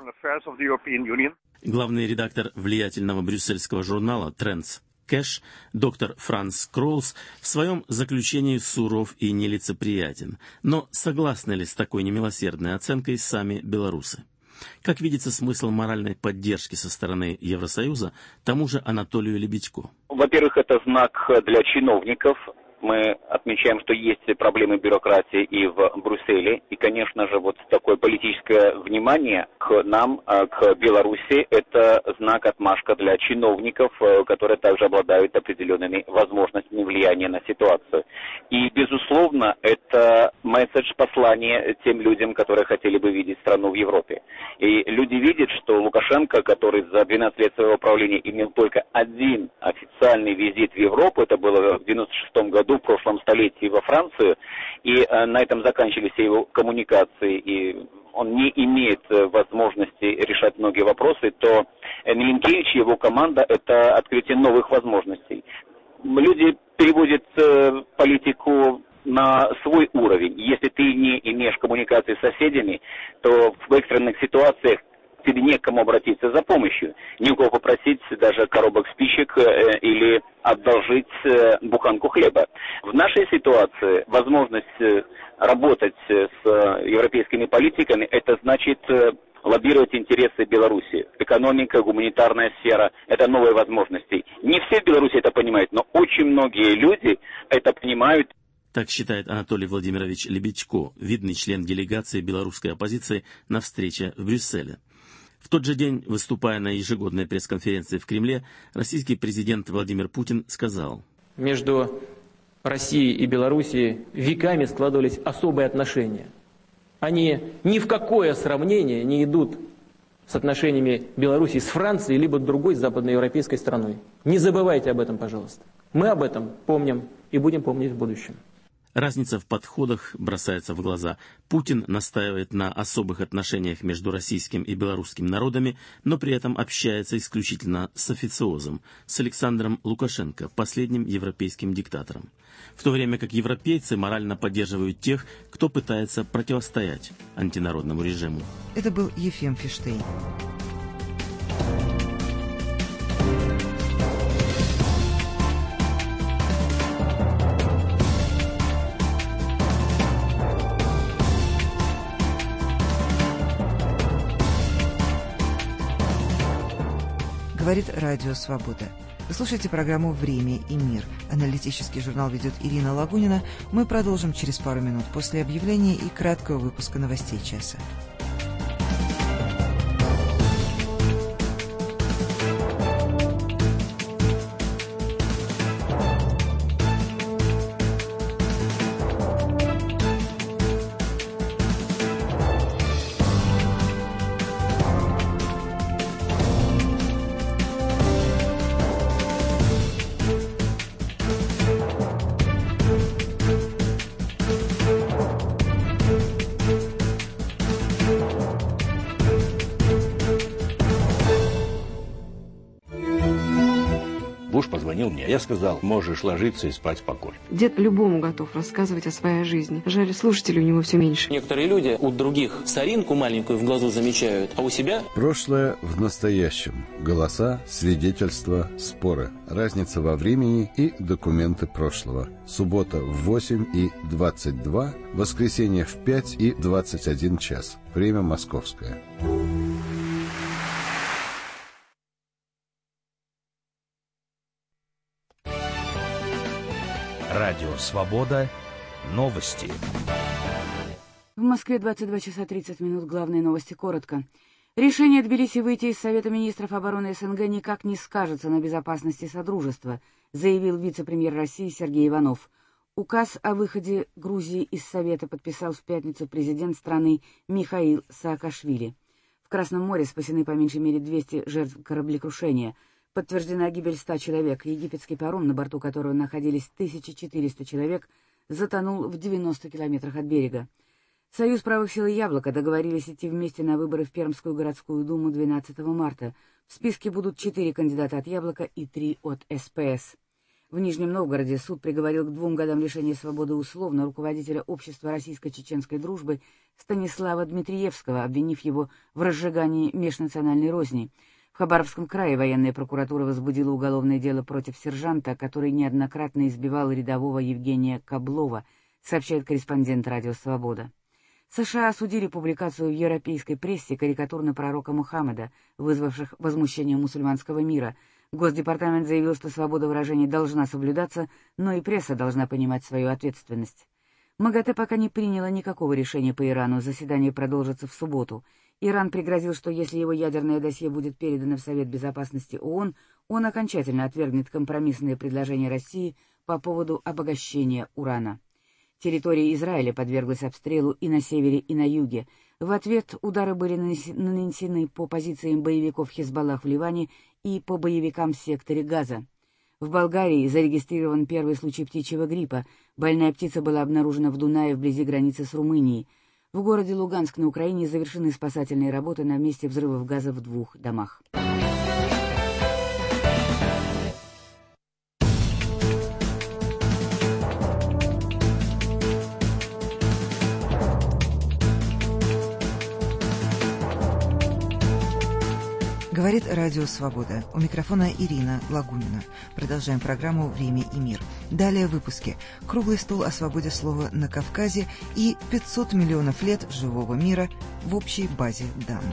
[SPEAKER 15] Главный редактор влиятельного брюссельского журнала «Trends Cash» доктор Франц Кролс в своем заключении суров и нелицеприятен. Но согласны ли с такой немилосердной оценкой сами белорусы? Как видится смысл моральной поддержки со стороны Евросоюза тому же Анатолию Лебедько?
[SPEAKER 18] Во-первых, это знак для чиновников. Мы отмечаем, что есть проблемы бюрократии и в Брюсселе. И, конечно же, вот такое политическое внимание к нам, к Беларуси, это знак отмашка для чиновников, которые также обладают определенными возможностями влияния на ситуацию. И, безусловно, это месседж, послание тем людям, которые хотели бы видеть страну в Европе. И люди видят, что Лукашенко, который за 12 лет своего правления имел только один официальный визит в Европу, это было в 1996 году, в прошлом столетии во Францию, и на этом заканчивались его коммуникации, и он не имеет возможности решать многие вопросы, то Миленкевич и его команда – это открытие новых возможностей. Люди переводят политику на свой уровень. Если ты не имеешь коммуникации с соседями, то в экстренных ситуациях тебе не к кому обратиться за помощью, ни у кого попросить даже коробок спичек или одолжить буханку хлеба. В нашей ситуации возможность работать с европейскими политиками, это значит лоббировать интересы Беларуси. Экономика, гуманитарная сфера – это новые возможности. Не все в Беларуси это понимают, но очень многие люди это понимают.
[SPEAKER 15] Так считает Анатолий Владимирович Лебедько, видный член делегации белорусской оппозиции на встрече в Брюсселе. В тот же день, выступая на ежегодной пресс-конференции в Кремле, российский президент Владимир Путин сказал:
[SPEAKER 19] «Между Россией и Белоруссией веками складывались особые отношения. Они ни в какое сравнение не идут с отношениями Белоруссии с Францией либо другой западноевропейской страной. Не забывайте об этом, пожалуйста. Мы об этом помним и будем помнить в будущем».
[SPEAKER 15] Разница в подходах бросается в глаза. Путин настаивает на особых отношениях между российским и белорусским народами, но при этом общается исключительно с официозом, с Александром Лукашенко, последним европейским диктатором. В то время как европейцы морально поддерживают тех, кто пытается противостоять антинародному режиму.
[SPEAKER 9] Это был Ефим Фиштейн. Говорит Радио Свобода. Вы слушаете программу «Время и мир». Аналитический журнал ведет Ирина Лагунина. Мы продолжим через пару минут после объявления и краткого выпуска новостей часа.
[SPEAKER 20] Я сказал: можешь ложиться и спать спокойно.
[SPEAKER 21] Дед любому готов рассказывать о своей жизни. Жаль, слушателей у него все меньше.
[SPEAKER 15] Некоторые люди у других соринку маленькую в глазу замечают, а у себя...
[SPEAKER 22] Прошлое в настоящем. Голоса, свидетельства, споры. Разница во времени и документы прошлого. Суббота в 8 и 22, воскресенье в 5 и 21 час. Время московское.
[SPEAKER 1] Радио «Свобода». Новости.
[SPEAKER 2] В Москве 22 часа 30 минут. Главные новости коротко. Решение Тбилиси выйти из Совета министров обороны СНГ никак не скажется на безопасности Содружества, заявил вице-премьер России Сергей Иванов. Указ о выходе Грузии из Совета подписал в пятницу президент страны Михаил Саакашвили. В Красном море спасены по меньшей мере 200 жертв кораблекрушения. Подтверждена гибель 100 человек. Египетский паром, на борту которого находились 1400 человек, затонул в 90 километрах от берега. Союз правых сил и «Яблоко» договорились идти вместе на выборы в Пермскую городскую думу 12 марта. В списке будут 4 кандидата от «Яблока» и 3 от СПС. В Нижнем Новгороде суд приговорил к 2 годам лишения свободы условно руководителя Общества российско-чеченской дружбы Станислава Дмитриевского, обвинив его в разжигании межнациональной розни. В Хабаровском крае военная прокуратура возбудила уголовное дело против сержанта, который неоднократно избивал рядового Евгения Каблова, сообщает корреспондент «Радио Свобода». США осудили публикацию в европейской прессе карикатур на пророка Мухаммеда, вызвавших возмущение мусульманского мира. Госдепартамент заявил, что свобода выражения должна соблюдаться, но и пресса должна понимать свою ответственность. МАГАТЭ пока не приняло никакого решения по Ирану, заседание продолжится в субботу. Иран пригрозил, что если его ядерное досье будет передано в Совет Безопасности ООН, он окончательно отвергнет компромиссные предложения России по поводу обогащения урана. Территория Израиля подверглась обстрелу и на севере, и на юге. В ответ удары были нанесены по позициям боевиков Хизбаллах в Ливане и по боевикам в секторе Газа. В Болгарии зарегистрирован первый случай птичьего гриппа. Больная птица была обнаружена в Дунае вблизи границы с Румынией. В городе Луганск на Украине завершены спасательные работы на месте взрывов газа в 2 домах.
[SPEAKER 9] Говорит Радио Свобода. У микрофона Ирина Лагунина. Продолжаем программу «Время и мир». Далее в выпуске. Круглый стол о свободе слова на Кавказе и 500 миллионов лет живого мира в общей базе данных.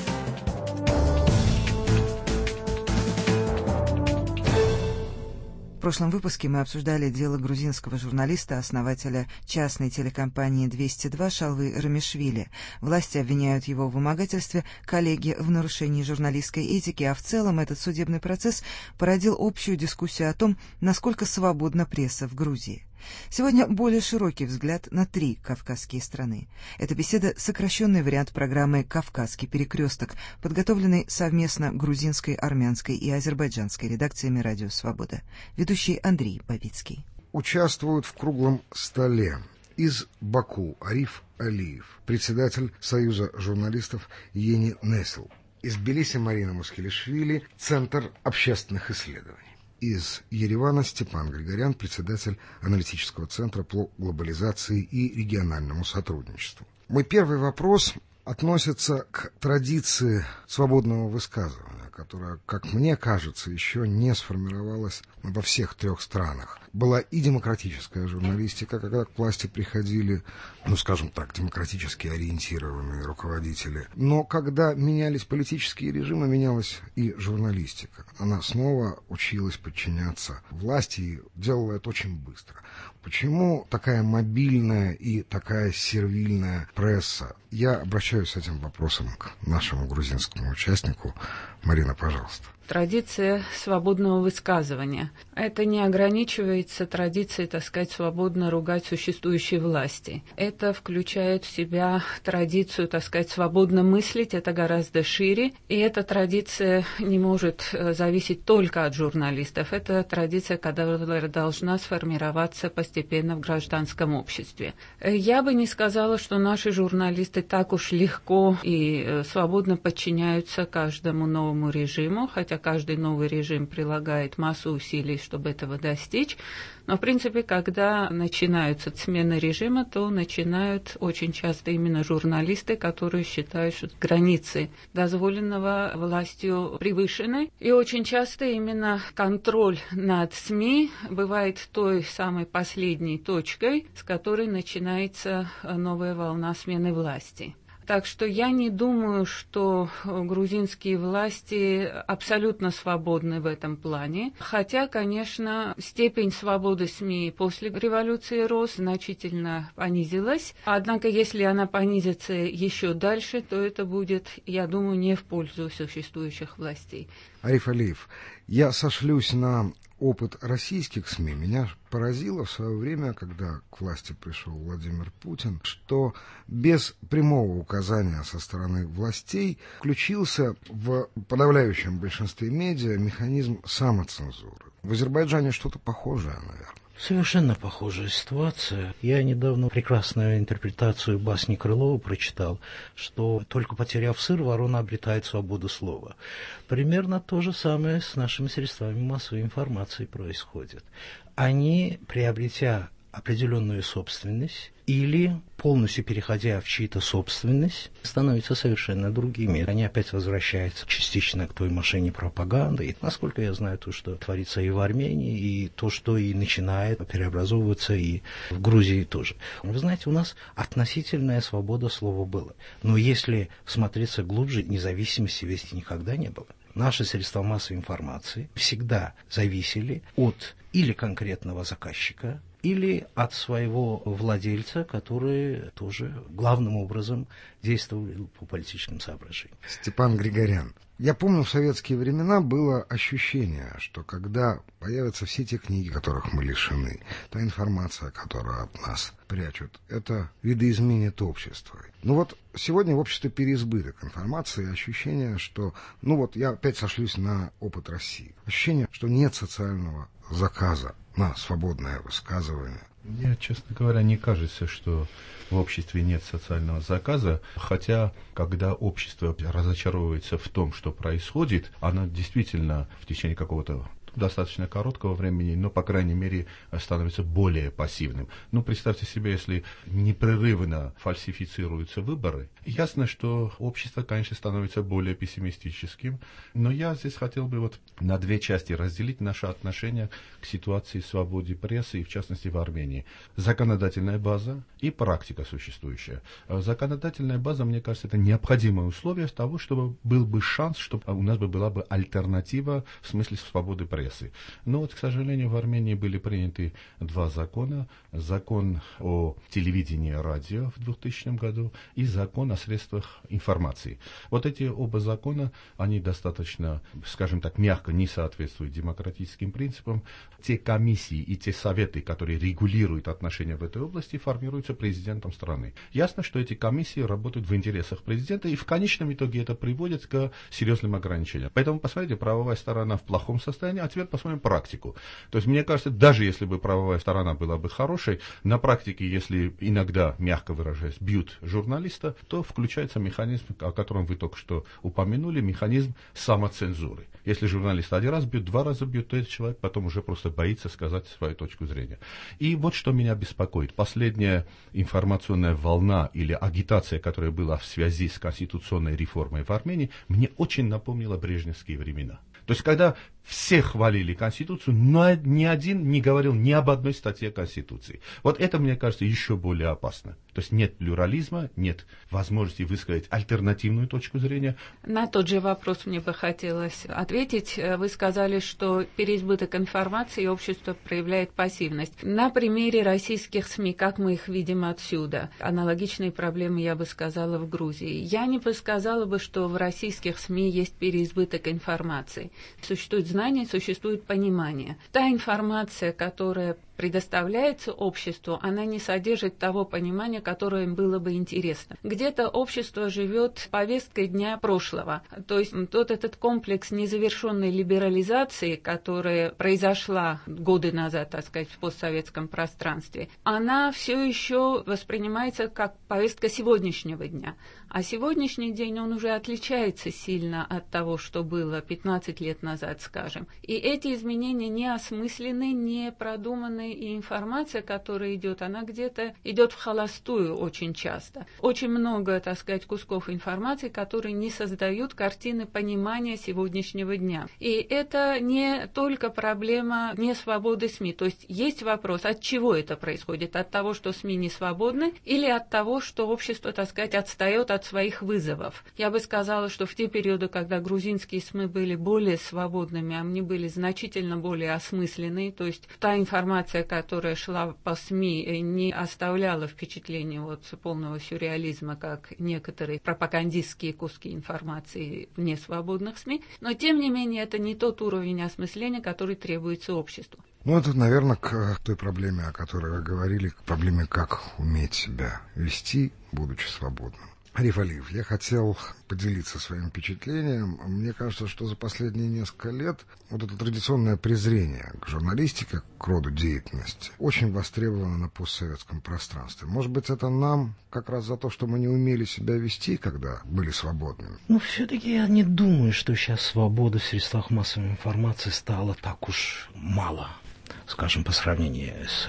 [SPEAKER 9] В прошлом выпуске мы обсуждали дело грузинского журналиста, основателя частной телекомпании «202» Шалвы Рамишвили. Власти обвиняют его в вымогательстве, коллеги в нарушении журналистской этики, а в целом этот судебный процесс породил общую дискуссию о том, насколько свободна пресса в Грузии. Сегодня более широкий взгляд на 3 кавказские страны. Это беседа — сокращенный вариант программы «Кавказский перекресток», подготовленный совместно грузинской, армянской и азербайджанской редакциями «Радио Свобода». Ведущий Андрей Бабицкий.
[SPEAKER 23] Участвуют в круглом столе из Баку Ариф Алиев, председатель Союза журналистов Ени Несл, из Тбилиси Марина Мускелишвили, Центр общественных исследований. Из Еревана Степан Григорян, председатель аналитического центра по глобализации и региональному сотрудничеству. Мой первый вопрос относится к традиции свободного высказывания, которая, как мне кажется, еще не сформировалась во всех 3 странах. Была и демократическая журналистика, когда к власти приходили, скажем так, демократически ориентированные руководители. Но когда менялись политические режимы, менялась и журналистика. Она снова училась подчиняться власти и делала это очень быстро. Почему такая мобильная и такая сервильная пресса? Я обращаюсь с этим вопросом к нашему грузинскому участнику. Марина, пожалуйста.
[SPEAKER 24] Традиция свободного высказывания. Это не ограничивается традицией, так сказать, свободно ругать существующие власти. Это включает в себя традицию, так сказать, свободно мыслить. Это гораздо шире. И эта традиция не может зависеть только от журналистов. Это традиция, которая должна сформироваться постепенно в гражданском обществе. Я бы не сказала, что наши журналисты так уж легко и свободно подчиняются каждому новому режиму, хотя хотя каждый новый режим прилагает массу усилий, чтобы этого достичь. Но, в принципе, когда начинаются смены режима, то начинают очень часто именно журналисты, которые считают, что границы дозволенного властью превышены. И очень часто именно контроль над СМИ бывает той самой последней точкой, с которой начинается новая волна смены власти. Так что я не думаю, что грузинские власти абсолютно свободны в этом плане. Хотя, конечно, степень свободы СМИ после революции РОС значительно понизилась. Однако, если она понизится еще дальше, то это будет, я думаю, не в пользу существующих властей.
[SPEAKER 23] Ариф Алиев, я сошлюсь на опыт российских СМИ. Меня поразило в свое время, когда к власти пришел Владимир Путин, что без прямого указания со стороны властей включился в подавляющем большинстве медиа механизм самоцензуры. В Азербайджане что-то похожее, наверное.
[SPEAKER 3] Совершенно похожая ситуация. Я недавно прекрасную интерпретацию басни Крылова прочитал, что только потеряв сыр, ворона обретает свободу слова. Примерно то же самое с нашими средствами массовой информации происходит. Они, приобретя определенную собственность или полностью переходя в чью-то собственность, становятся совершенно другими. Они опять возвращаются частично к той машине пропаганды. И, насколько я знаю, то, что творится и в Армении, и то, что и начинает преобразовываться и в Грузии тоже. Вы знаете, у нас относительная свобода слова была. Но если смотреться глубже, независимости ведь никогда не было. Наши средства массовой информации всегда зависели от или конкретного заказчика, или от своего владельца, который тоже главным образом действовал по политическим соображениям.
[SPEAKER 23] Степан Григорян. Я помню, в советские времена было ощущение, что когда появятся все те книги, которых мы лишены, та информация, которую от нас прячут, это видоизменит общество. Ну вот сегодня в обществе переизбыток информации, ощущение, что, я опять сошлюсь на опыт России. Ощущение, что нет социального заказа на свободное высказывание.
[SPEAKER 4] Мне, честно говоря, не кажется, что в обществе нет социального заказа, хотя, когда общество разочаровывается в том, что происходит, оно действительно в течение какого-то достаточно короткого времени, но, по крайней мере, становится более пассивным. Представьте себе, если непрерывно фальсифицируются выборы, ясно, что общество, конечно, становится более пессимистическим, но я здесь хотел бы на две части разделить наше отношение к ситуации свободы прессы, и в частности в Армении. Законодательная база и практика существующая. Законодательная база, мне кажется, это необходимое условие того, чтобы был бы шанс, чтобы у нас была бы альтернатива в смысле свободы прессы. Но к сожалению, в Армении были приняты два закона. Закон о телевидении и радио в 2000 году и закон о средствах информации. Эти оба закона, они достаточно, скажем так, мягко не соответствуют демократическим принципам. Те комиссии и те советы, которые регулируют отношения в этой области, формируются президентом страны. Ясно, что эти комиссии работают в интересах президента, и в конечном итоге это приводит к серьезным ограничениям. Поэтому, посмотрите, правовая сторона в плохом состоянии, а теперь посмотрим практику. То есть, мне кажется, даже если бы правовая сторона была бы хорошей, на практике, если иногда, мягко выражаясь, бьют журналиста, то включается механизм, о котором вы только что упомянули, механизм самоцензуры. Если журналист один раз бьет, два раза бьет, то этот человек потом уже просто боится сказать свою точку зрения. И вот что меня беспокоит. Последняя информационная волна или агитация, которая была в связи с конституционной реформой в Армении, мне очень напомнила брежневские времена. То есть, когда все хвалили Конституцию, но ни один не говорил ни об одной статье Конституции. Это, мне кажется, еще более опасно. То есть, нет плюрализма, нет возможности высказать альтернативную точку зрения.
[SPEAKER 24] На тот же вопрос мне бы хотелось ответить. Вы сказали, что переизбыток информации общество проявляет пассивность. На примере российских СМИ, как мы их видим отсюда, аналогичные проблемы, я бы сказала, в Грузии. Я не сказала бы, что в российских СМИ есть переизбыток информации. Существует знание, существует понимание. Та информация, которая предоставляется обществу, она не содержит того понимания, которое им было бы интересно. Где-то общество живет повесткой дня прошлого. То есть этот комплекс незавершенной либерализации, которая произошла годы назад, так сказать, в постсоветском пространстве, она все еще воспринимается как повестка сегодняшнего дня. А сегодняшний день, он уже отличается сильно от того, что было 15 лет назад, скажем. И эти изменения не осмыслены, не продуманы, и информация, которая идет, она где-то идет в холостую очень часто. Очень много, так сказать, кусков информации, которые не создают картины понимания сегодняшнего дня. И это не только проблема несвободы СМИ. То есть вопрос, от чего это происходит? От того, что СМИ не свободны, или от того, что общество, так сказать, отстает от своих вызовов? Я бы сказала, что в те периоды, когда грузинские СМИ были более свободными, они были значительно более осмысленные, то есть та информация, которая шла по СМИ, не оставляла впечатления полного сюрреализма, как некоторые пропагандистские куски информации в несвободных СМИ, но тем не менее это не тот уровень осмысления, который требуется обществу.
[SPEAKER 23] Ну, это, наверное, к той проблеме, о которой вы говорили, к проблеме, как уметь себя вести, будучи свободным. Ариф Алиев, я хотел поделиться своим впечатлением. Мне кажется, что за последние несколько лет это традиционное презрение к журналистике, к роду деятельности, очень востребовано на постсоветском пространстве. Может быть, это нам как раз за то, что мы не умели себя вести, когда были свободными?
[SPEAKER 3] Все-таки я не думаю, что сейчас свобода в средствах массовой информации стала так уж мало, скажем, по сравнению с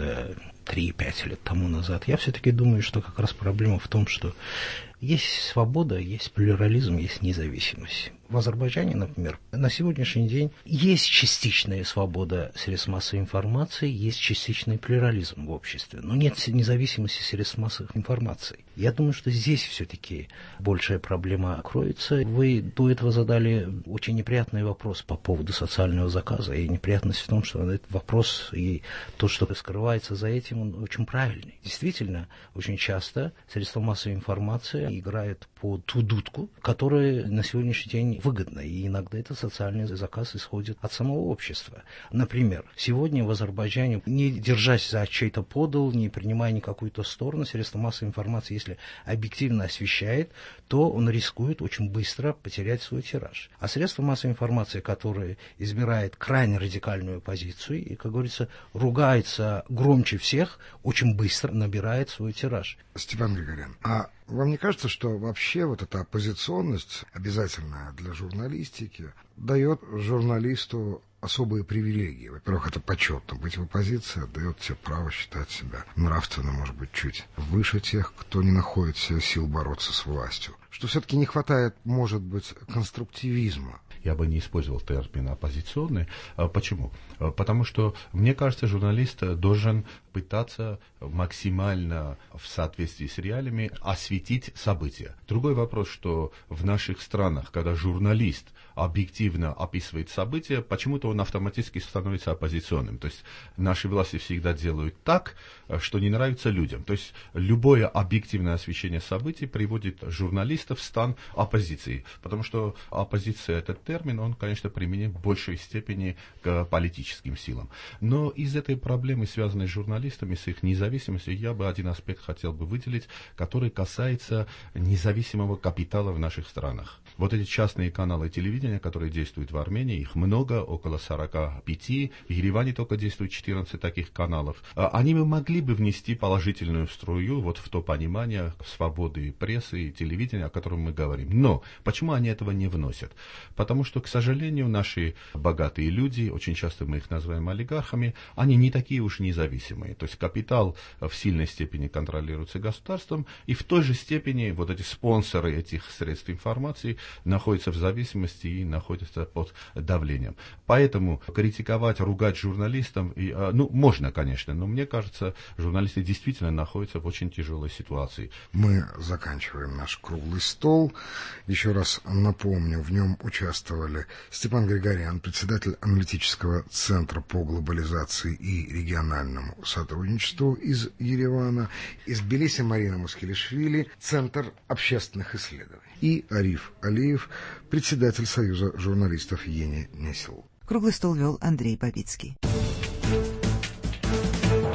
[SPEAKER 3] 3-5 лет тому назад. Я все-таки думаю, что как раз проблема в том, что есть свобода, есть плюрализм, есть независимость. В Азербайджане, например, на сегодняшний день есть частичная свобода средств массовой информации, есть частичный плюрализм в обществе, но нет независимости средств массовой информации. Я думаю, что здесь все-таки большая проблема кроется. Вы до этого задали очень неприятный вопрос по поводу социального заказа, и неприятность в том, что этот вопрос и то, что скрывается за этим, он очень правильный. Действительно, очень часто средства массовой информации играют по ту дудку, которая на сегодняшний день выгодна, и иногда этот социальный заказ исходит от самого общества. Например, сегодня в Азербайджане, не держась за чей-то подол, не принимая никакую-то сторону, средства массовой информации, если объективно освещает, то он рискует очень быстро потерять свой тираж. А средства массовой информации, которые избирают крайне радикальную позицию и, как говорится, ругается громче всех, очень быстро набирает свой тираж.
[SPEAKER 23] Степан Григорян, а вам не кажется, что вообще эта оппозиционность, обязательная для журналистики, дает журналисту особые привилегии? Во-первых, это почетно быть в оппозиции, дает тебе право считать себя нравственно, может быть, чуть выше тех, кто не находит в себе сил бороться с властью. Что все-таки не хватает, может быть, конструктивизма.
[SPEAKER 4] Я бы не использовал термин оппозиционный. Почему? Потому что, мне кажется, журналист должен пытаться максимально в соответствии с реалиями осветить события. Другой вопрос, что в наших странах, когда журналист объективно описывает события, почему-то он автоматически становится оппозиционным. То есть наши власти всегда делают так, что не нравится людям. То есть любое объективное освещение событий приводит журналистов в стан оппозиции. Потому что оппозиция, этот термин, он, конечно, применен в большей степени к политическим силам. Но из этой проблемы, связанной с журналистами, с их независимостью, я бы один аспект хотел бы выделить, который касается независимого капитала в наших странах. Вот эти частные каналы телевидения, которые действуют в Армении, их много, около 45. В Ереване только действует 14 таких каналов. Они могли бы внести положительную струю вот в то понимание свободы прессы и телевидения, о котором мы говорим. Но почему они этого не вносят? Потому что, к сожалению, наши богатые люди, очень часто мы их называем олигархами, они не такие уж независимые. То есть капитал в сильной степени контролируется государством, и в той же степени вот эти спонсоры этих средств информации находятся в зависимости и находятся под давлением. Поэтому критиковать, ругать журналистам, можно, конечно, но мне кажется, журналисты действительно находятся в очень тяжелой ситуации.
[SPEAKER 23] Мы заканчиваем наш круглый стол. Еще раз напомню, в нем участвовали Степан Григорян, председатель аналитического центра по глобализации и региональному сотрудничеству из Еревана, из Тбилиси Марина Мускелишвили, Центр общественных исследований, и Ариф Алиев, председатель Союза журналистов Ени Несел.
[SPEAKER 9] Круглый стол вел Андрей Бабицкий.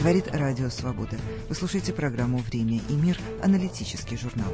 [SPEAKER 9] говорит Радио Свобода. Вы слушаете программу «Время и мир», аналитический журнал.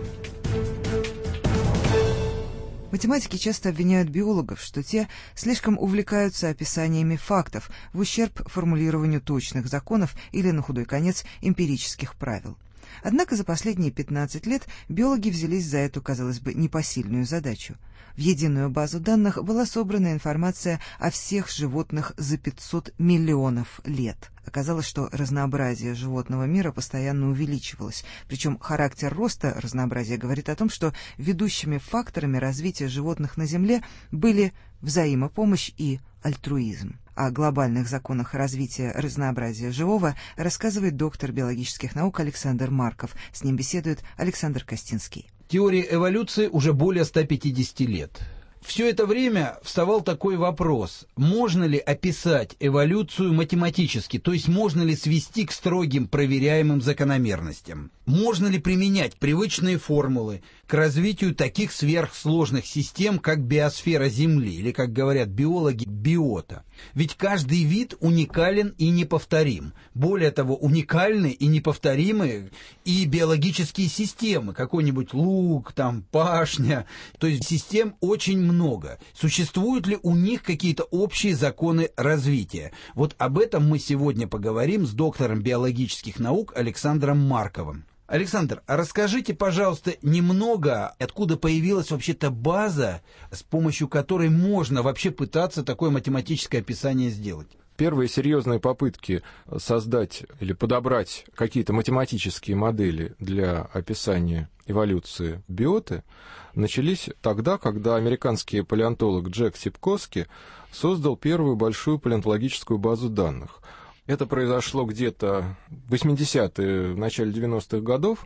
[SPEAKER 9] Математики часто обвиняют биологов, что те слишком увлекаются описаниями фактов в ущерб формулированию точных законов или, на худой конец, эмпирических правил. Однако за последние 15 лет биологи взялись за эту, казалось бы, непосильную задачу. В единую базу данных была собрана информация о всех животных за 500 миллионов лет. Оказалось, что разнообразие животного мира постоянно увеличивалось, причем характер роста разнообразия говорит о том, что ведущими факторами развития животных на Земле были взаимопомощь и альтруизм. О глобальных законах развития разнообразия живого рассказывает доктор биологических наук Александр Марков. С ним беседует Александр Костинский.
[SPEAKER 5] Теории эволюции уже более 150 лет. Все это время вставал такой вопрос: можно ли описать эволюцию математически, то есть можно ли свести к строгим проверяемым закономерностям? Можно ли применять привычные формулы к развитию таких сверхсложных систем, как биосфера Земли, или, как говорят биологи, биота? Ведь каждый вид уникален и неповторим. Более того, уникальны и неповторимы и биологические системы, какой-нибудь луг, там, пашня, то есть систем очень много. Существуют ли у них какие-то общие законы развития? Вот об этом мы сегодня поговорим с доктором биологических наук Александром Марковым. Александр, а расскажите, пожалуйста, немного, откуда появилась вообще-то база, с помощью которой можно вообще пытаться такое математическое описание сделать?
[SPEAKER 6] Первые серьезные попытки создать или подобрать какие-то математические модели для описания эволюции биоты начались тогда, когда американский палеонтолог Джек Сипкоски создал первую большую палеонтологическую базу данных. Это произошло где-то в 80-е, в начале 90-х годов.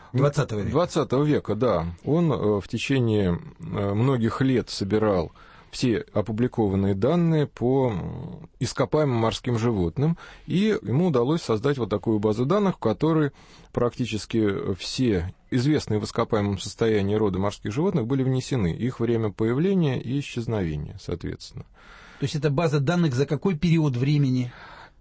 [SPEAKER 5] 20 века.
[SPEAKER 6] 20 века, да. Он в течение многих лет собирал все опубликованные данные по ископаемым морским животным, и ему удалось создать вот такую базу данных, в которой практически все известные в ископаемом состоянии роды морских животных были внесены, их время появления и исчезновения, соответственно.
[SPEAKER 5] То есть это база данных за какой период времени?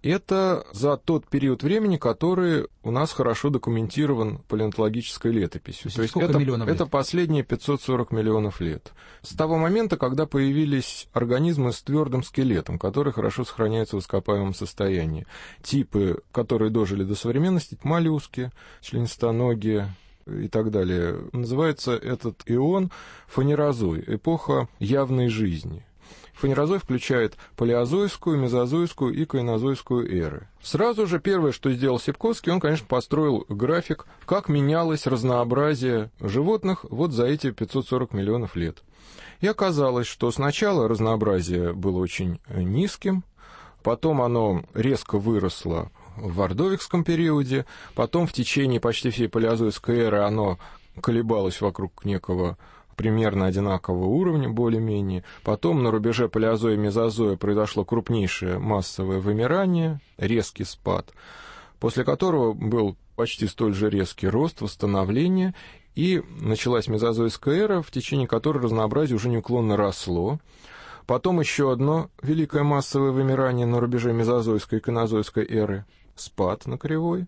[SPEAKER 6] Это за тот период времени, который у нас хорошо документирован палеонтологической летописью. То есть это последние 540 миллионов лет. С того момента, когда появились организмы с твердым скелетом, которые хорошо сохраняются в ископаемом состоянии. Типы, которые дожили до современности, моллюски, членистоногие и так далее. Называется этот эон фанерозой, эпоха явной жизни. Фанерозой включает палеозойскую, мезозойскую и кайнозойскую эры. Сразу же первое, что сделал Сипкоски, он, конечно, построил график, как менялось разнообразие животных вот за эти 540 миллионов лет. И оказалось, что сначала разнообразие было очень низким, потом оно резко выросло в ордовикском периоде, потом в течение почти всей палеозойской эры оно колебалось вокруг некого примерно одинакового уровня, более-менее. Потом на рубеже палеозоя и мезозоя произошло крупнейшее массовое вымирание, резкий спад, после которого был почти столь же резкий рост, восстановление, и началась мезозойская эра, в течение которой разнообразие уже неуклонно росло. Потом еще одно великое массовое вымирание на рубеже мезозойской и кайнозойской эры, спад на кривой.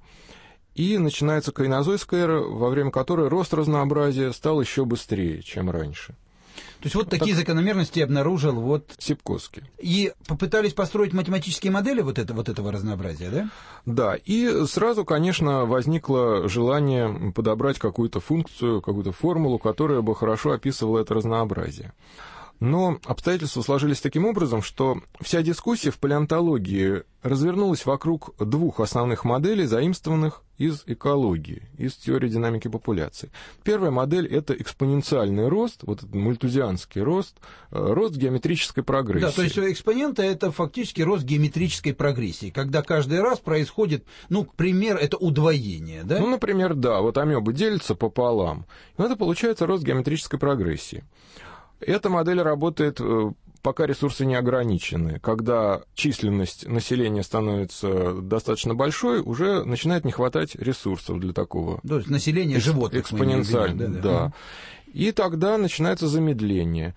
[SPEAKER 6] И начинается кайнозойская эра, во время которой рост разнообразия стал еще быстрее, чем раньше.
[SPEAKER 5] То есть вот такие закономерности обнаружил вот
[SPEAKER 6] Сипкоски.
[SPEAKER 5] И попытались построить математические модели вот этого разнообразия, да?
[SPEAKER 6] Да, и сразу, конечно, возникло желание подобрать какую-то функцию, какую-то формулу, которая бы хорошо описывала это разнообразие. Но обстоятельства сложились таким образом, что вся дискуссия в палеонтологии развернулась вокруг двух основных моделей, заимствованных из экологии, из теории динамики популяций. Первая модель — это экспоненциальный рост, вот этот мальтузианский рост, рост геометрической прогрессии.
[SPEAKER 5] Да, то есть экспоненты — это фактически рост геометрической прогрессии, когда каждый раз происходит, к примеру, это удвоение, да?
[SPEAKER 6] Например, да, вот амебы делятся пополам, и это получается рост геометрической прогрессии. Эта модель работает, пока ресурсы не ограничены. Когда численность населения становится достаточно большой, уже начинает не хватать ресурсов для такого.
[SPEAKER 5] То есть население животных.
[SPEAKER 6] Экспоненциально, да. И тогда начинается замедление.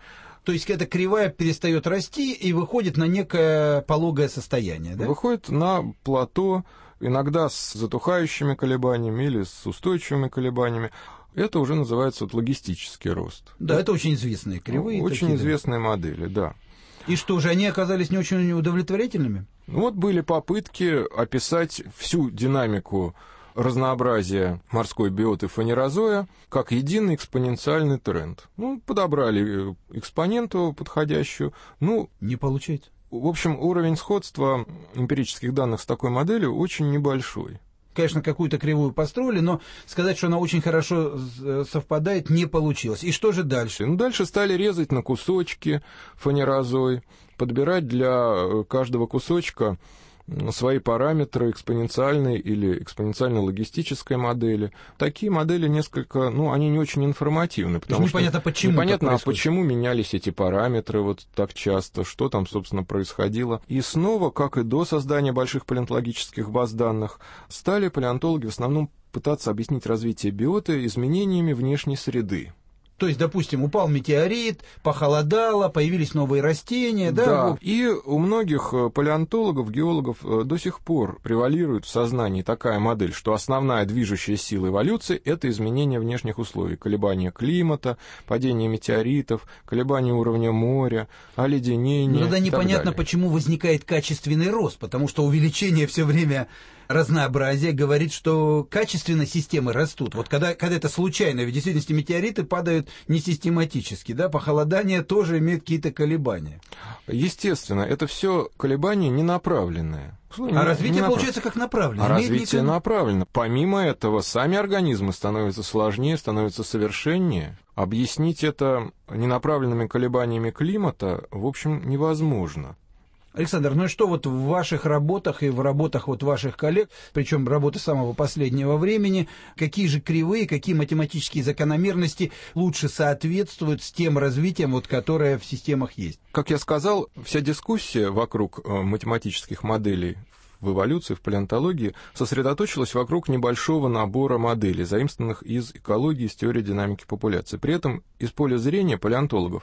[SPEAKER 5] То есть эта кривая перестает расти и выходит на некое пологое состояние, да?
[SPEAKER 6] Выходит на плато, иногда с затухающими колебаниями или с устойчивыми колебаниями. Это уже называется вот логистический рост.
[SPEAKER 5] Да, это очень известные кривые.
[SPEAKER 6] Очень известные модели, да.
[SPEAKER 5] И что же, они оказались не очень удовлетворительными?
[SPEAKER 6] Вот были попытки описать всю динамику разнообразия морской биоты фанерозоя как единый экспоненциальный тренд. Подобрали экспоненту подходящую.
[SPEAKER 5] Не получается.
[SPEAKER 6] В общем, уровень сходства эмпирических данных с такой моделью очень небольшой.
[SPEAKER 5] Конечно, какую-то кривую построили, но сказать, что она очень хорошо совпадает, не получилось. И что же дальше?
[SPEAKER 6] Дальше стали резать на кусочки фанерозой, подбирать для каждого кусочка свои параметры экспоненциальной или экспоненциально-логистической модели. Такие модели несколько, они не очень информативны, потому что
[SPEAKER 5] непонятно, почему
[SPEAKER 6] непонятно, почему менялись эти параметры вот так часто, что там, собственно, происходило. И снова, как и до создания больших палеонтологических баз данных, стали палеонтологи в основном пытаться объяснить развитие биоты изменениями внешней среды.
[SPEAKER 5] То есть, допустим, упал метеорит, похолодало, появились новые растения, да?
[SPEAKER 6] Да, и у многих палеонтологов, геологов до сих пор превалирует в сознании такая модель, что основная движущая сила эволюции — это изменение внешних условий, колебания климата, падение метеоритов, колебания уровня моря, оледенение.
[SPEAKER 5] Но тогда непонятно, почему возникает качественный рост, потому что увеличение все время разнообразие говорит, что качественно системы растут. Вот когда это случайно, в действительности метеориты падают не систематически, да, похолодание тоже имеет какие-то колебания.
[SPEAKER 6] Естественно, это все колебания ненаправленные.
[SPEAKER 5] А развитие получается как направлено.
[SPEAKER 6] А развитие направлено. Помимо этого, сами организмы становятся сложнее, становятся совершеннее. Объяснить это ненаправленными колебаниями климата, в общем, невозможно.
[SPEAKER 5] Александр, ну и что вот в ваших работах и в работах вот ваших коллег, причем работы самого последнего времени, какие же кривые, какие математические закономерности лучше соответствуют с тем развитием, вот, которое в системах есть?
[SPEAKER 6] Как я сказал, вся дискуссия вокруг математических моделей в эволюции, в палеонтологии, сосредоточилась вокруг небольшого набора моделей, заимствованных из экологии, из теории динамики популяции. При этом из поля зрения палеонтологов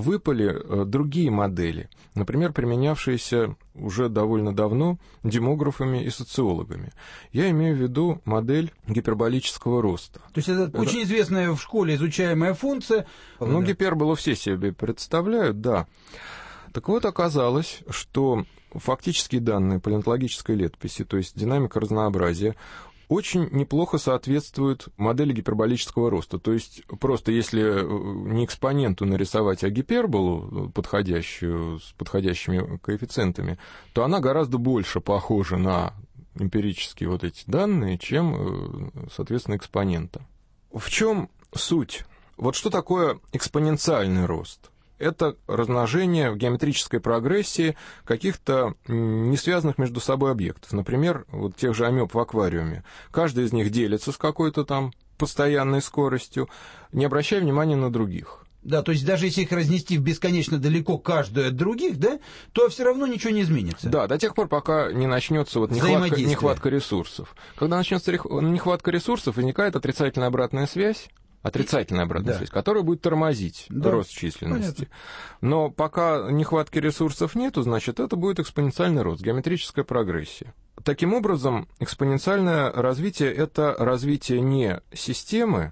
[SPEAKER 6] выпали другие модели, например, применявшиеся уже довольно давно демографами и социологами. Я имею в виду модель гиперболического роста.
[SPEAKER 5] То есть это очень известная в школе изучаемая функция.
[SPEAKER 6] Гиперболу все себе представляют, да. Так вот, оказалось, что фактические данные палеонтологической летописи, то есть динамика разнообразия, очень неплохо соответствуют модели гиперболического роста. То есть просто если не экспоненту нарисовать, а гиперболу, подходящую, с подходящими коэффициентами, то она гораздо больше похожа на эмпирические вот эти данные, чем, соответственно, экспонента. В чем суть? Вот что такое экспоненциальный рост? Это размножение в геометрической прогрессии каких-то не связанных между собой объектов. Например, вот тех же амеб в аквариуме. Каждый из них делится с какой-то там постоянной скоростью, не обращая внимания на других.
[SPEAKER 5] Да, то есть даже если их разнести бесконечно далеко каждую от других, да, то все равно ничего не изменится.
[SPEAKER 6] Да, до тех пор, пока не начнется вот нехватка ресурсов. Когда начнется нехватка ресурсов, возникает отрицательная обратная связь, связь, которая будет тормозить рост численности. Понятно. Но пока нехватки ресурсов нету, значит, это будет экспоненциальный рост, геометрическая прогрессия. Таким образом, экспоненциальное развитие — это развитие не системы,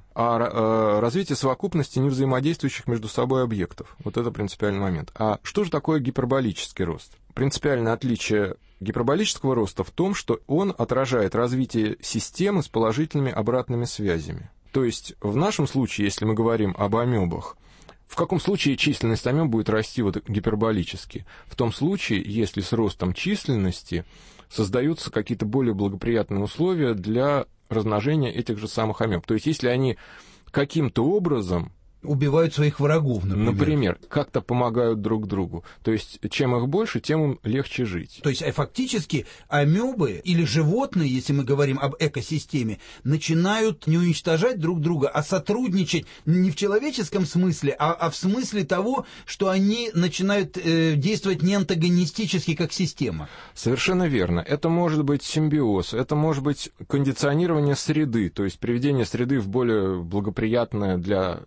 [SPEAKER 6] а развитие совокупности невзаимодействующих между собой объектов. Вот это принципиальный момент. А что же такое гиперболический рост? Принципиальное отличие гиперболического роста в том, что он отражает развитие системы с положительными обратными связями. То есть в нашем случае, если мы говорим об амебах, в каком случае численность амеб будет расти вот гиперболически? В том случае, если с ростом численности создаются какие-то более благоприятные условия для размножения этих же самых амеб. То есть если они каким-то образом
[SPEAKER 5] убивают своих врагов, например.
[SPEAKER 6] Например, как-то помогают друг другу. То есть, чем их больше, тем им легче жить.
[SPEAKER 5] То есть, фактически, амебы или животные, если мы говорим об экосистеме, начинают не уничтожать друг друга, а сотрудничать не в человеческом смысле, а в смысле того, что они начинают действовать не антагонистически, как система.
[SPEAKER 6] Совершенно верно. Это может быть симбиоз, это может быть кондиционирование среды, то есть приведение среды в более благоприятное для себя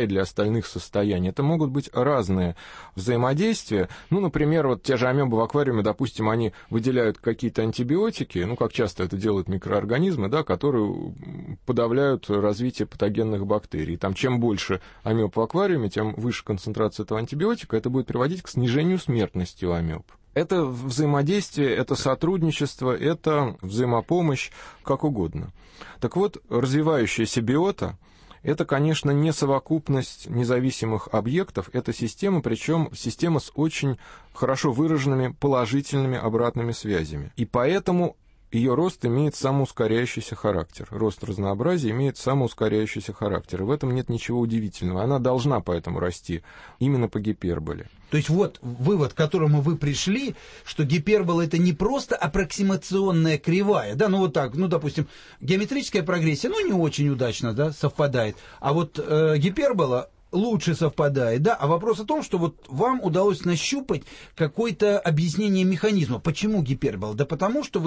[SPEAKER 6] и для остальных состояний. Это могут быть разные взаимодействия. Например, вот те же амебы в аквариуме, допустим, они выделяют какие-то антибиотики, как часто это делают микроорганизмы, да, которые подавляют развитие патогенных бактерий. Там чем больше амеб в аквариуме, тем выше концентрация этого антибиотика, это будет приводить к снижению смертности у амеб. Это взаимодействие, это сотрудничество, это взаимопомощь, как угодно. Так вот, развивающаяся биота — это, конечно, не совокупность независимых объектов, это система, причем система с очень хорошо выраженными положительными обратными связями. И поэтому ее рост имеет самоускоряющийся характер. Рост разнообразия имеет самоускоряющийся характер. И в этом нет ничего удивительного. Она должна поэтому расти именно по гиперболе.
[SPEAKER 5] То есть вот вывод, к которому вы пришли, что гипербола — это не просто аппроксимационная кривая, да, допустим, геометрическая прогрессия, не очень удачно, да, совпадает, а вот гипербола лучше совпадает, да, а вопрос о том, что вот вам удалось нащупать какое-то объяснение механизма. Почему гипербола? Да потому что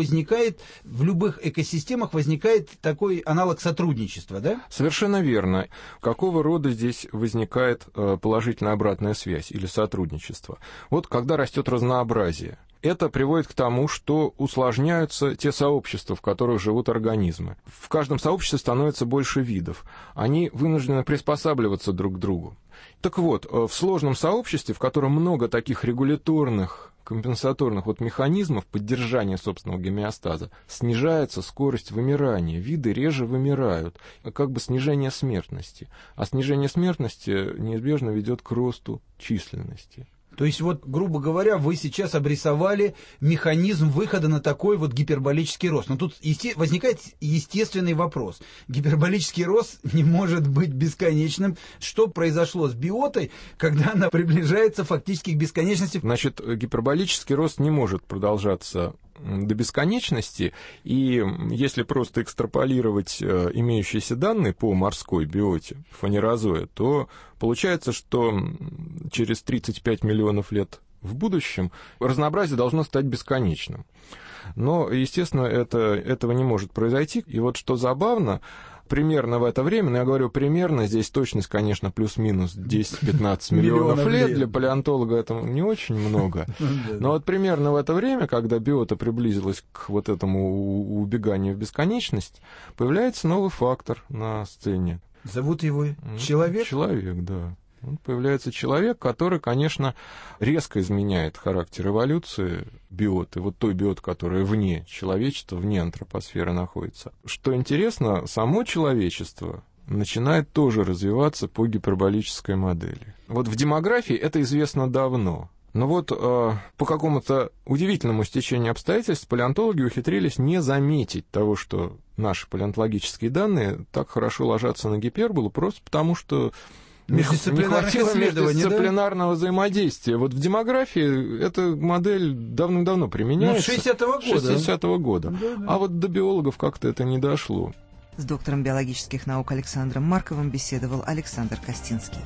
[SPEAKER 5] в любых экосистемах возникает такой аналог сотрудничества, да?
[SPEAKER 6] Совершенно верно. Какого рода здесь возникает положительная обратная связь или сотрудничество? Вот когда растет разнообразие, это приводит к тому, что усложняются те сообщества, в которых живут организмы. В каждом сообществе становится больше видов. Они вынуждены приспосабливаться друг к другу. Так вот, в сложном сообществе, в котором много таких регуляторных, компенсаторных механизмов поддержания собственного гомеостаза, снижается скорость вымирания. Виды реже вымирают. Как бы снижение смертности. А снижение смертности неизбежно ведет к росту численности.
[SPEAKER 5] То есть, грубо говоря, вы сейчас обрисовали механизм выхода на такой гиперболический рост. Но тут возникает естественный вопрос. Гиперболический рост не может быть бесконечным. Что произошло с биотой, когда она приближается фактически к бесконечности?
[SPEAKER 6] Значит, гиперболический рост не может продолжаться до бесконечности, и если просто экстраполировать имеющиеся данные по морской биоте, фанерозоя, то получается, что через 35 миллионов лет в будущем разнообразие должно стать бесконечным. Но, естественно, этого не может произойти. И что забавно, примерно в это время, но я говорю примерно, здесь точность, конечно, плюс-минус 10-15 миллионов лет, для палеонтолога это не очень много, но примерно в это время, когда биота приблизилась к этому убеганию в бесконечность, появляется новый фактор на сцене.
[SPEAKER 5] Зовут его человек?
[SPEAKER 6] Человек, да. Появляется человек, который, конечно, резко изменяет характер эволюции биоты, той биоты, которая вне человечества, вне антропосферы находится. Что интересно, само человечество начинает тоже развиваться по гиперболической модели. В демографии это известно давно. Но по какому-то удивительному стечению обстоятельств палеонтологи ухитрились не заметить того, что наши палеонтологические данные так хорошо ложатся на гиперболу, просто потому что не хватило междисциплинарного взаимодействия. В демографии эта модель давным-давно применяется.
[SPEAKER 5] С 60-го года.
[SPEAKER 6] Да. А до биологов как-то это не дошло.
[SPEAKER 9] С доктором биологических наук Александром Марковым беседовал Александр Костинский.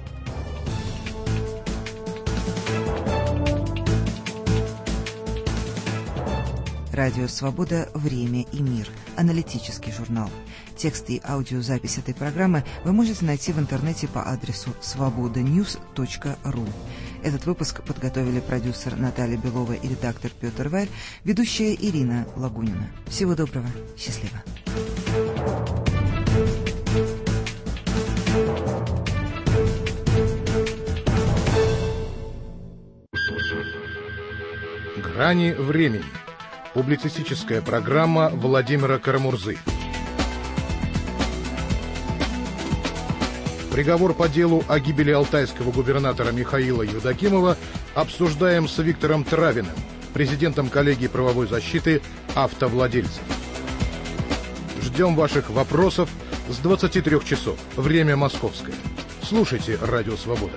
[SPEAKER 9] Радио «Свобода. Время и мир». Аналитический журнал. Текст и аудиозапись этой программы вы можете найти в интернете по адресу svobodanews.ru. Этот выпуск подготовили продюсер Наталья Белова и редактор Петр Варь, ведущая Ирина Лагунина. Всего доброго. Счастливо.
[SPEAKER 23] «Грани времени». Публицистическая программа Владимира Карамурзы. Приговор по делу о гибели алтайского губернатора Михаила Евдокимова обсуждаем с Виктором Травиным, президентом коллегии правовой защиты автовладельцев. Ждем ваших вопросов с 23 часов. Время московское. Слушайте «Радио Свобода».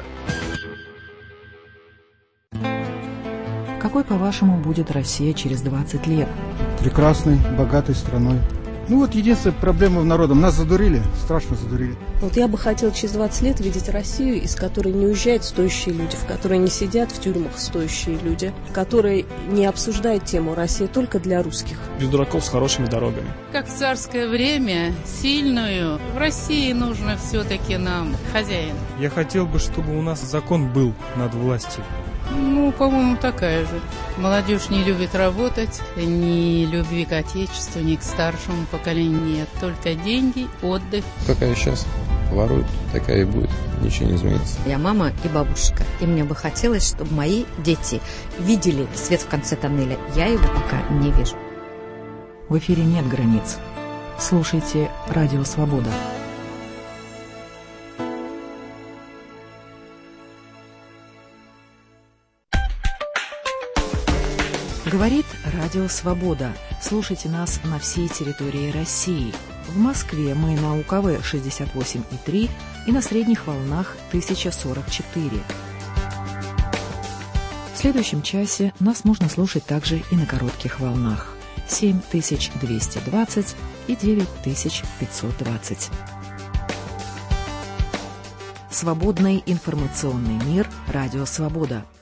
[SPEAKER 7] Какой, по-вашему, будет Россия через 20 лет?
[SPEAKER 8] Прекрасной, богатой страной.
[SPEAKER 7] Ну вот единственная проблема в народом. Нас задурили, страшно задурили.
[SPEAKER 8] Вот я бы хотела через 20 лет видеть Россию, из которой не уезжают стоящие люди, в которой не сидят в тюрьмах стоящие люди, в которой не обсуждают тему «Россия только для русских».
[SPEAKER 10] Без дураков с хорошими дорогами.
[SPEAKER 11] Как в царское время, сильную. В России нужно все-таки нам хозяин.
[SPEAKER 10] Я хотел бы, чтобы у нас закон был над властью.
[SPEAKER 11] Ну, по-моему, такая же. Молодежь не любит работать, ни любви к отечеству, ни к старшему поколению нет. Только деньги, отдых.
[SPEAKER 25] Какая сейчас воруют, такая и будет. Ничего не изменится.
[SPEAKER 26] Я мама и бабушка. И мне бы хотелось, чтобы мои дети видели свет в конце тоннеля. Я его пока не вижу.
[SPEAKER 27] В эфире нет границ. Слушайте «Радио Свобода». Говорит Радио Свобода. Слушайте нас на всей территории России. В Москве мы на УКВ 68,3 и на средних волнах 1044. В следующем часе нас можно слушать также и на коротких волнах 7220 и 9520. Свободный информационный мир. Радио Свобода.